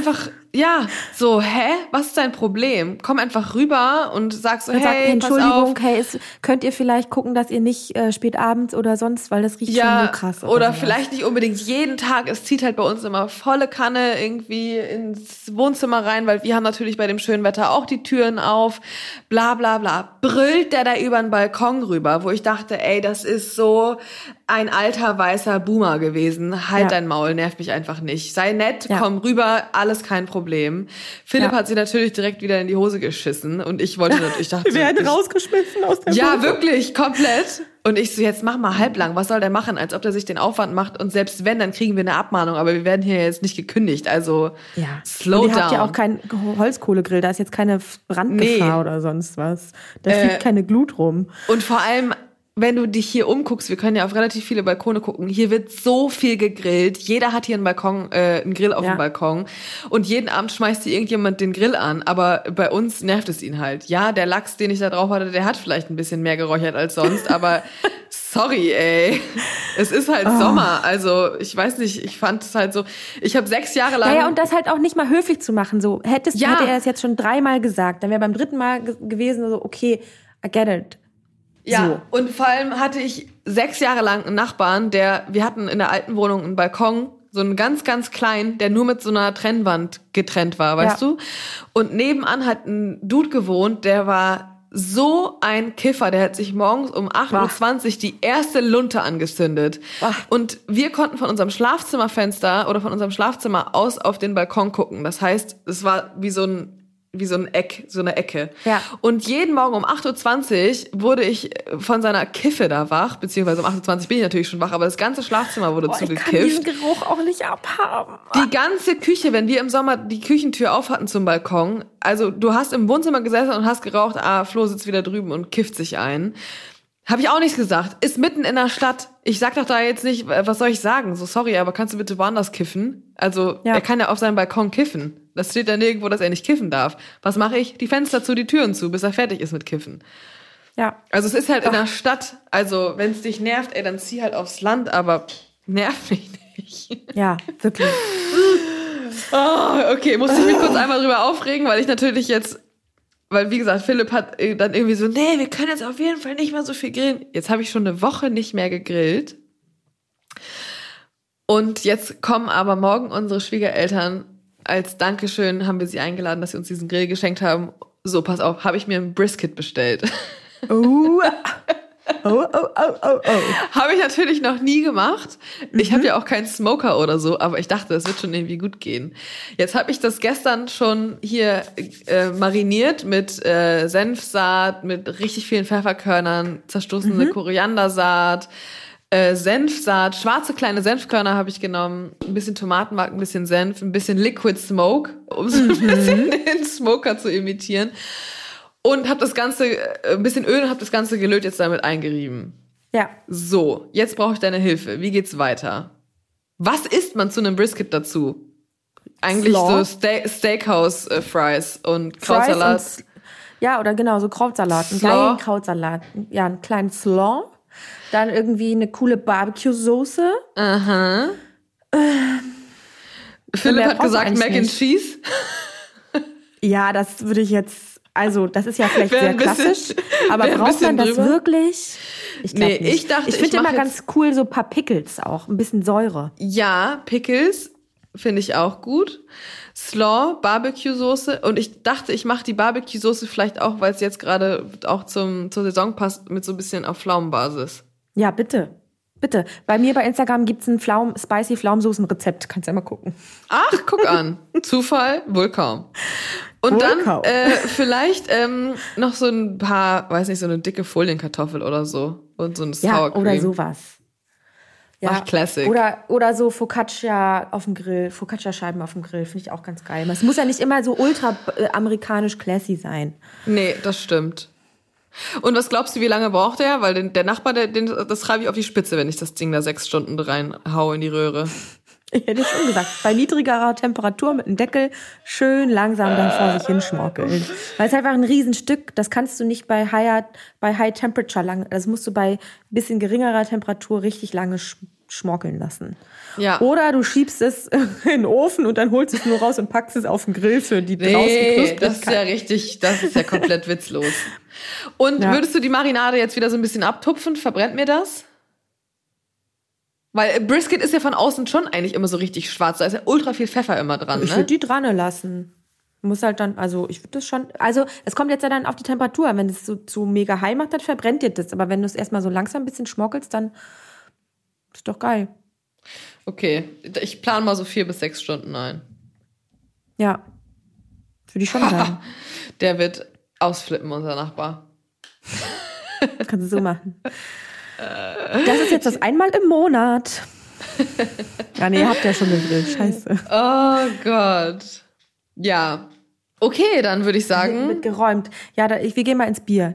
Ja, so, hä? Was ist dein Problem? Komm einfach rüber und sag so, Dann hey, sagt, pass Entschuldigung, auf. hey, ist, könnt ihr vielleicht gucken, dass ihr nicht äh, spät abends oder sonst, weil das riecht schon Ja, so krass. oder, oder sowas. vielleicht nicht unbedingt jeden Tag. Es zieht halt bei uns immer volle Kanne irgendwie ins Wohnzimmer rein, weil wir haben natürlich bei dem schönen Wetter auch die Türen auf. Bla bla bla. Brüllt der da über den Balkon rüber, wo ich dachte, ey, das ist so ein alter weißer Boomer gewesen. Halt Ja. dein Maul, nervt mich einfach nicht. Sei nett, Ja. komm rüber, alles kein Problem. Philipp Ja. hat sie natürlich direkt wieder in die Hose geschissen und ich wollte natürlich, ich dachte, Wir werden ich, rausgeschmissen aus der ja, Wohnung. wirklich, komplett. Und ich so, jetzt mach mal halblang. Was soll der machen? Als ob der sich den Aufwand macht. Und selbst wenn, dann kriegen wir eine Abmahnung. Aber wir werden hier jetzt nicht gekündigt. Also, Ja. slow Und ihr down. habt ja auch keinen Holzkohlegrill, da ist jetzt keine Brandgefahr Nee. oder sonst was. Da Äh, fliegt keine Glut rum. Und vor allem, wenn du dich hier umguckst, wir können ja auf relativ viele Balkone gucken, hier wird so viel gegrillt. Jeder hat hier einen Balkon, äh, einen Grill auf Ja. dem Balkon. Und jeden Abend schmeißt hier irgendjemand den Grill an. Aber bei uns nervt es ihn halt. Ja, der Lachs, den ich da drauf hatte, der hat vielleicht ein bisschen mehr geräuchert als sonst. Aber sorry, ey. Es ist halt Oh. Sommer. Also, ich weiß nicht, ich fand es halt so. Ich habe sechs Jahre lang... Ja, ja, und das halt auch nicht mal höflich zu machen. So, hättest, Ja. hätte er es jetzt schon dreimal gesagt, dann wäre beim dritten Mal ge- gewesen, so, okay, I get it. Ja, und vor allem hatte ich sechs Jahre lang einen Nachbarn, der, wir hatten in der alten Wohnung einen Balkon, so einen ganz, ganz kleinen, der nur mit so einer Trennwand getrennt war, weißt Ja. du? Und nebenan hat ein Dude gewohnt, der war so ein Kiffer, der hat sich morgens um acht Uhr zwanzig die erste Lunte angezündet. Ach. Und wir konnten von unserem Schlafzimmerfenster oder von unserem Schlafzimmer aus auf den Balkon gucken. Das heißt, es war wie so ein wie so ein Eck, so eine Ecke. Ja. Und jeden Morgen um acht Uhr zwanzig wurde ich von seiner Kiffe da wach, beziehungsweise um acht Uhr zwanzig bin ich natürlich schon wach, aber das ganze Schlafzimmer wurde Boah, ich kann zugekifft. diesen Geruch auch nicht abhaben. Die ganze Küche, wenn wir im Sommer die Küchentür auf hatten zum Balkon, also du hast im Wohnzimmer gesessen und hast geraucht, ah, Flo sitzt wieder drüben und kifft sich ein. Habe ich auch nichts gesagt. Ist mitten in der Stadt. Ich sag doch da jetzt nicht, was soll ich sagen? So, sorry, aber kannst du bitte woanders kiffen? Also, Ja. er kann ja auf seinem Balkon kiffen. Das steht ja nirgendwo, dass er nicht kiffen darf. Was mache ich? Die Fenster zu, die Türen zu, bis er fertig ist mit Kiffen. Ja. Also es ist halt in der Stadt. Also, wenn es dich nervt, ey, dann zieh halt aufs Land, aber nerv mich nicht. Ja, wirklich. Oh, okay, musste ich mich kurz einmal drüber aufregen, weil ich natürlich jetzt, weil wie gesagt, Philipp hat äh, dann irgendwie so, nee, wir können jetzt auf jeden Fall nicht mehr so viel grillen. Jetzt habe ich schon eine Woche nicht mehr gegrillt. Und jetzt kommen aber morgen unsere Schwiegereltern. Als Dankeschön haben wir sie eingeladen, dass sie uns diesen Grill geschenkt haben. So, pass auf, habe ich mir ein Brisket bestellt. Oh, oh, oh, oh, oh, oh. Habe ich natürlich noch nie gemacht. Ich habe ja auch keinen Smoker oder so, aber ich dachte, das wird schon irgendwie gut gehen. Jetzt habe ich das gestern schon hier äh, mariniert mit äh, Senfsaat, mit richtig vielen Pfefferkörnern, zerstoßene Mhm. Koriandersaat, äh, Senfsaat, schwarze kleine Senfkörner habe ich genommen, ein bisschen Tomatenmark, ein bisschen Senf, ein bisschen Liquid Smoke, um so ein bisschen den Smoker zu imitieren. Und habe das Ganze, äh, ein bisschen Öl und habe das Ganze gelöt jetzt damit eingerieben. Ja. So, jetzt brauche ich deine Hilfe. Wie geht's weiter? Was isst man zu einem Brisket dazu? Eigentlich Slaw. so Ste- Steakhouse-Fries und Fries Krautsalat. und- Ja, oder genau, so Krautsalat. Einen Slaw. geilen Krautsalat. Ja, einen kleinen Slaw. Dann irgendwie eine coole Barbecue-Soße. Aha. Philipp mehr hat brauchst du gesagt eigentlich Mac and nicht. Cheese. Ja, das würde ich jetzt, also das ist ja vielleicht Wär sehr ein bisschen- klassisch, aber wär ein braucht bisschen man das drüber. wirklich? Ich glaub Nee, nicht. ich dachte, ich ich finde mach immer jetzt- ganz cool so ein paar Pickles auch, ein bisschen Säure. Ja, Pickles finde ich auch gut. Slaw, Barbecue-Soße. Und ich dachte, ich mache die Barbecue-Soße vielleicht auch, weil es jetzt gerade auch zum, zur Saison passt, mit so ein bisschen auf Pflaumenbasis. Ja, bitte. Bitte. Bei mir bei Instagram gibt's ein Pflaum, spicy Pflaumensoßen-Rezept. Kannst ja mal gucken. Ach, guck an. Zufall? Wohl kaum. Und Wohl dann kaum. äh, vielleicht ähm, noch so ein paar, weiß nicht, so eine dicke Folienkartoffel oder so. Und so ein Ja, Sour Cream. oder sowas. Ja. Ach, Classic. Oder, oder so Focaccia auf dem Grill, Focaccia-Scheiben auf dem Grill, finde ich auch ganz geil. Es muss ja nicht immer so ultra äh, amerikanisch classy sein. Nee, das stimmt. Und was glaubst du, wie lange braucht der? Weil den, der Nachbar, der, den, das schreibe ich auf die Spitze, wenn ich das Ding da sechs Stunden reinhau in die Röhre. Ich hätte es schon gesagt. Bei niedrigerer Temperatur mit einem Deckel schön langsam dann vor sich hinschmorkeln. Weil es einfach ein Riesenstück, das kannst du nicht bei High, bei High Temperature lang, das musst du bei ein bisschen geringerer Temperatur richtig lange sch- schmorkeln lassen. Ja. Oder du schiebst es in den Ofen und dann holst du es nur raus und packst es auf den Grill für die draußen Nee, Knusprigkeit. das ist ja richtig, das ist ja komplett witzlos. Und Ja. würdest du die Marinade jetzt wieder so ein bisschen abtupfen? Verbrennt mir das? Weil Brisket ist ja von außen schon eigentlich immer so richtig schwarz. Da ist ja ultra viel Pfeffer immer dran, Ich ne? würde die dran lassen. Muss halt dann, also ich würde das schon, also es kommt jetzt ja dann auf die Temperatur. Wenn es so zu mega high macht, dann verbrennt dir das. Aber wenn du es erstmal so langsam ein bisschen schmorkelst, dann ist doch geil. Okay, ich plane mal so vier bis sechs Stunden ein. Ja, würde ich schon sagen. Der wird ausflippen, unser Nachbar. Kannst du so machen. Das ist jetzt das einmal im Monat. Ja, nee, ihr habt ja schon gegrillt. Scheiße. Oh Gott. Ja. Okay, dann würde ich sagen. Mit geräumt. Ja, da, ich, wir gehen mal ins Bier.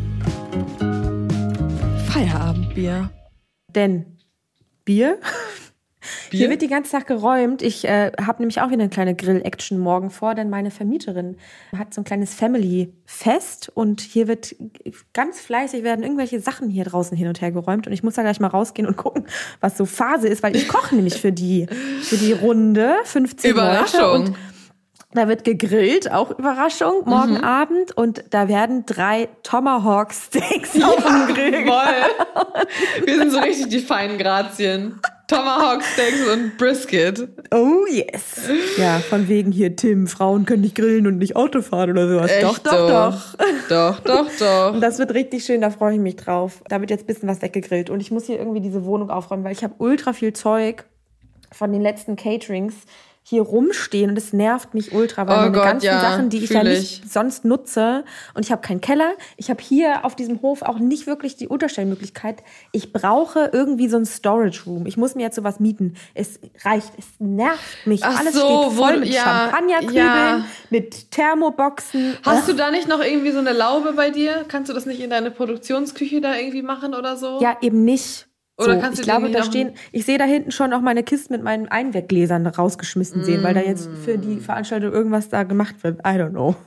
Feierabendbier. Denn Bier? Bier? Hier wird die ganze Tag geräumt. Ich äh, habe nämlich auch wieder eine kleine Grill-Action morgen vor, denn meine Vermieterin hat so ein kleines Family-Fest und hier wird ganz fleißig werden irgendwelche Sachen hier draußen hin und her geräumt und ich muss da gleich mal rausgehen und gucken, was so Phase ist, weil ich koche nämlich für die für die Runde fünfzehn Überraschung. Leute und da wird gegrillt, auch Überraschung, morgen Mhm. Abend und da werden drei Tomahawk-Steaks auf dem Grill. Voll. Wir sind so richtig die feinen Grazien. Tomahawk Steaks und Brisket. Oh yes. Ja, von wegen hier, Tim, Frauen können nicht grillen und nicht Auto fahren oder sowas. Echt doch, doch, so. doch. Doch, doch, doch. Und das wird richtig schön, da freue ich mich drauf. Da wird jetzt ein bisschen was weggegrillt. Und ich muss hier irgendwie diese Wohnung aufräumen, weil ich habe ultra viel Zeug von den letzten Caterings hier rumstehen und es nervt mich ultra, weil Oh meine Gott, ganzen ja, Sachen, die ich ja fühl nicht ich. sonst nutze und ich habe keinen Keller, ich habe hier auf diesem Hof auch nicht wirklich die Unterstellmöglichkeit. Ich brauche irgendwie so ein Storage Room. Ich muss mir jetzt sowas mieten. Es reicht, es nervt mich. Ach Alles so, steht wo voll du- mit ja, Champagnerkübeln, ja. mit Thermoboxen. Hast du da nicht noch irgendwie so eine Laube bei dir? Kannst du das nicht in deine Produktionsküche da irgendwie machen oder so? Ja, eben nicht. Oder so, kannst du ich dir glaube, nicht da noch- stehen, ich sehe da hinten schon auch meine Kisten mit meinen Einweggläsern rausgeschmissen sehen, weil da jetzt für die Veranstaltung irgendwas da gemacht wird. I don't know.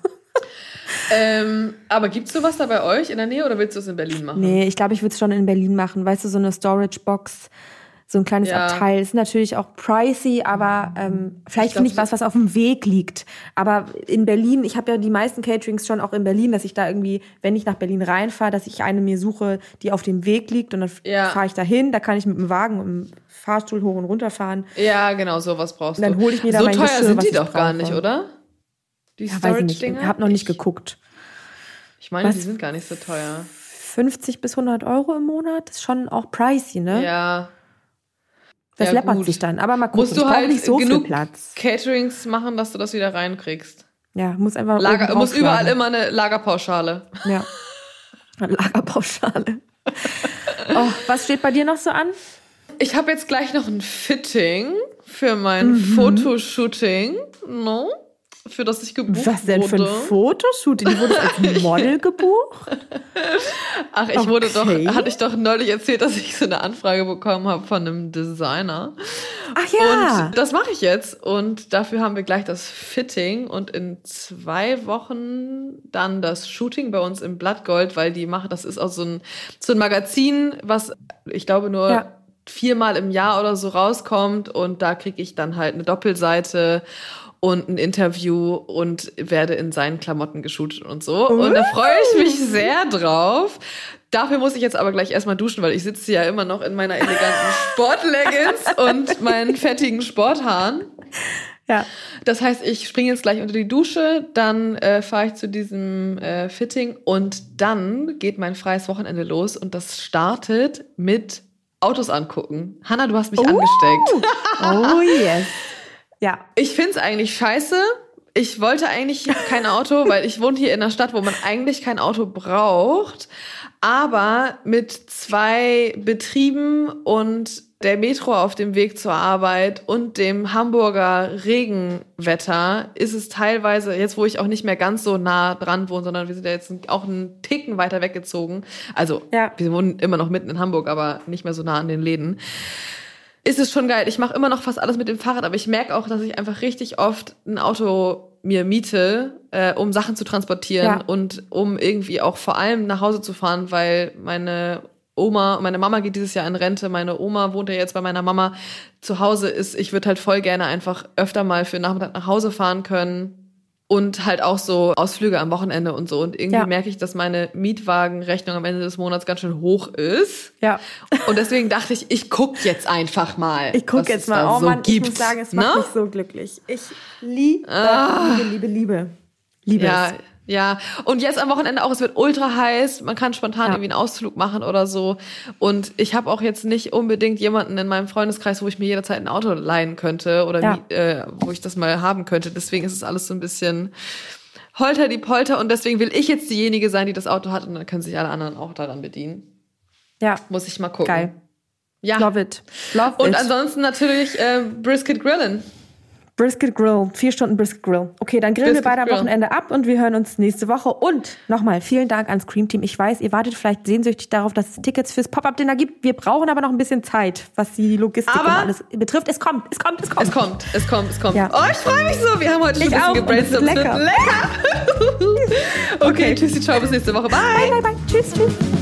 Ähm, aber gibt's sowas da bei euch in der Nähe oder willst du es in Berlin machen? Nee, ich glaube, ich würde es schon in Berlin machen. Weißt du, so eine Storage-Box, so ein kleines Ja. Abteil. Ist natürlich auch pricey, aber ähm, vielleicht Ich finde glaub, ich was, was auf dem Weg liegt. Aber in Berlin, ich habe ja die meisten Caterings schon auch in Berlin, dass ich da irgendwie, wenn ich nach Berlin reinfahre, dass ich eine mir suche, die auf dem Weg liegt und dann Ja. fahre ich da hin. Da kann ich mit dem Wagen und dem Fahrstuhl hoch und runter fahren. Ja, genau, sowas brauchst Und dann du. hol ich mir da so mein teuer Geschirr, sind was die ich doch gar brauche. nicht, oder? Die Ja, weiß ich nicht. Storage-Dinger? Ich habe noch nicht Ich- geguckt. Ich meine, Was? die sind gar nicht so teuer. fünfzig bis hundert Euro im Monat ist schon auch pricey, ne? Ja. das ja, läppert gut. sich dann. Aber mal gucken, Musst du ich brauche halt nicht so genug viel Platz. Caterings machen, dass du das wieder reinkriegst. Ja, muss einfach Lager, oben muss überall draufschlagen. immer eine Lagerpauschale. Ja. Eine Lagerpauschale. Oh, was steht bei dir noch so an? Ich habe jetzt gleich noch ein Fitting für mein Mhm. Fotoshooting, no? Für das ich gebucht Was denn für ein wurde. Fotoshooting? Die wurde als Model gebucht? Ach, ich wurde Okay. doch, hatte ich doch neulich erzählt, dass ich so eine Anfrage bekommen habe von einem Designer. Ach ja. Und das mache ich jetzt. Und dafür haben wir gleich das Fitting und in zwei Wochen dann das Shooting bei uns im Blattgold, weil die machen, das ist auch so ein, so ein Magazin, was ich glaube nur Ja. viermal im Jahr oder so rauskommt. Und da kriege ich dann halt eine Doppelseite und ein Interview und werde in seinen Klamotten geshootet und so. Und da freue ich mich sehr drauf. Dafür muss ich jetzt aber gleich erstmal duschen, weil ich sitze ja immer noch in meiner eleganten Sportleggings und meinen fettigen Sporthaaren. Ja. Das heißt, ich springe jetzt gleich unter die Dusche, dann äh, fahre ich zu diesem äh, Fitting und dann geht mein freies Wochenende los und das startet mit Autos angucken. Hanna, du hast mich Oh. angesteckt. Oh yes. Ja. Ich find's eigentlich scheiße. Ich wollte eigentlich kein Auto, weil ich wohne hier in einer Stadt, wo man eigentlich kein Auto braucht. Aber mit zwei Betrieben und der Metro auf dem Weg zur Arbeit und dem Hamburger Regenwetter ist es teilweise, jetzt wo ich auch nicht mehr ganz so nah dran wohne, sondern wir sind ja jetzt auch einen Ticken weiter weggezogen. Also Ja. wir wohnen immer noch mitten in Hamburg, aber nicht mehr so nah an den Läden. ist es schon geil. Ich mache immer noch fast alles mit dem Fahrrad, aber ich merke auch, dass ich einfach richtig oft ein Auto mir miete, äh, um Sachen zu transportieren Ja. und um irgendwie auch vor allem nach Hause zu fahren, weil meine Oma, meine Mama geht dieses Jahr in Rente, meine Oma wohnt ja jetzt bei meiner Mama zu Hause ist. Ich würde halt voll gerne einfach öfter mal für den Nachmittag nach Hause fahren können. Und halt auch so Ausflüge am Wochenende und so. Und irgendwie Ja. merke ich, dass meine Mietwagenrechnung am Ende des Monats ganz schön hoch ist. Ja. Und deswegen dachte ich, ich guck jetzt einfach mal. Ich guck was jetzt es mal. da Oh so Mann, gibt, ich muss sagen, es macht ne? mich so glücklich. Ich liebe, Ah. liebe, liebe, liebe. Liebe Ja, es. ja. Und jetzt am Wochenende auch, es wird ultra heiß. Man kann spontan Ja. irgendwie einen Ausflug machen oder so. Und ich habe auch jetzt nicht unbedingt jemanden in meinem Freundeskreis, wo ich mir jederzeit ein Auto leihen könnte oder Ja. wie, äh, wo ich das mal haben könnte. Deswegen ist es alles so ein bisschen holter die Polter. Und deswegen will ich jetzt diejenige sein, die das Auto hat. Und dann können sich alle anderen auch daran bedienen. Ja, Muss ich mal gucken. geil. Ja. Love it. Love Und it. ansonsten natürlich äh, Brisket Grillen. Brisket Grill, vier Stunden Brisket Grill. Okay, dann grillen Brisket wir beide am Grill. Wochenende ab und wir hören uns nächste Woche. Und nochmal, vielen Dank ans Cream Team. Ich weiß, ihr wartet vielleicht sehnsüchtig darauf, dass es Tickets fürs Pop-Up-Dinner gibt. Wir brauchen aber noch ein bisschen Zeit, was die Logistik Aber und alles betrifft. Es kommt, es kommt, es kommt. Es kommt, es kommt, es kommt. Ja. Oh, ich freue mich so. Wir haben heute schon Ich ein auch, bisschen und es ist gebrainstormt. lecker. Lecker. Okay, tschüssi, ciao, bis nächste Woche. Bye. Bye, bye, bye. Tschüss, tschüss.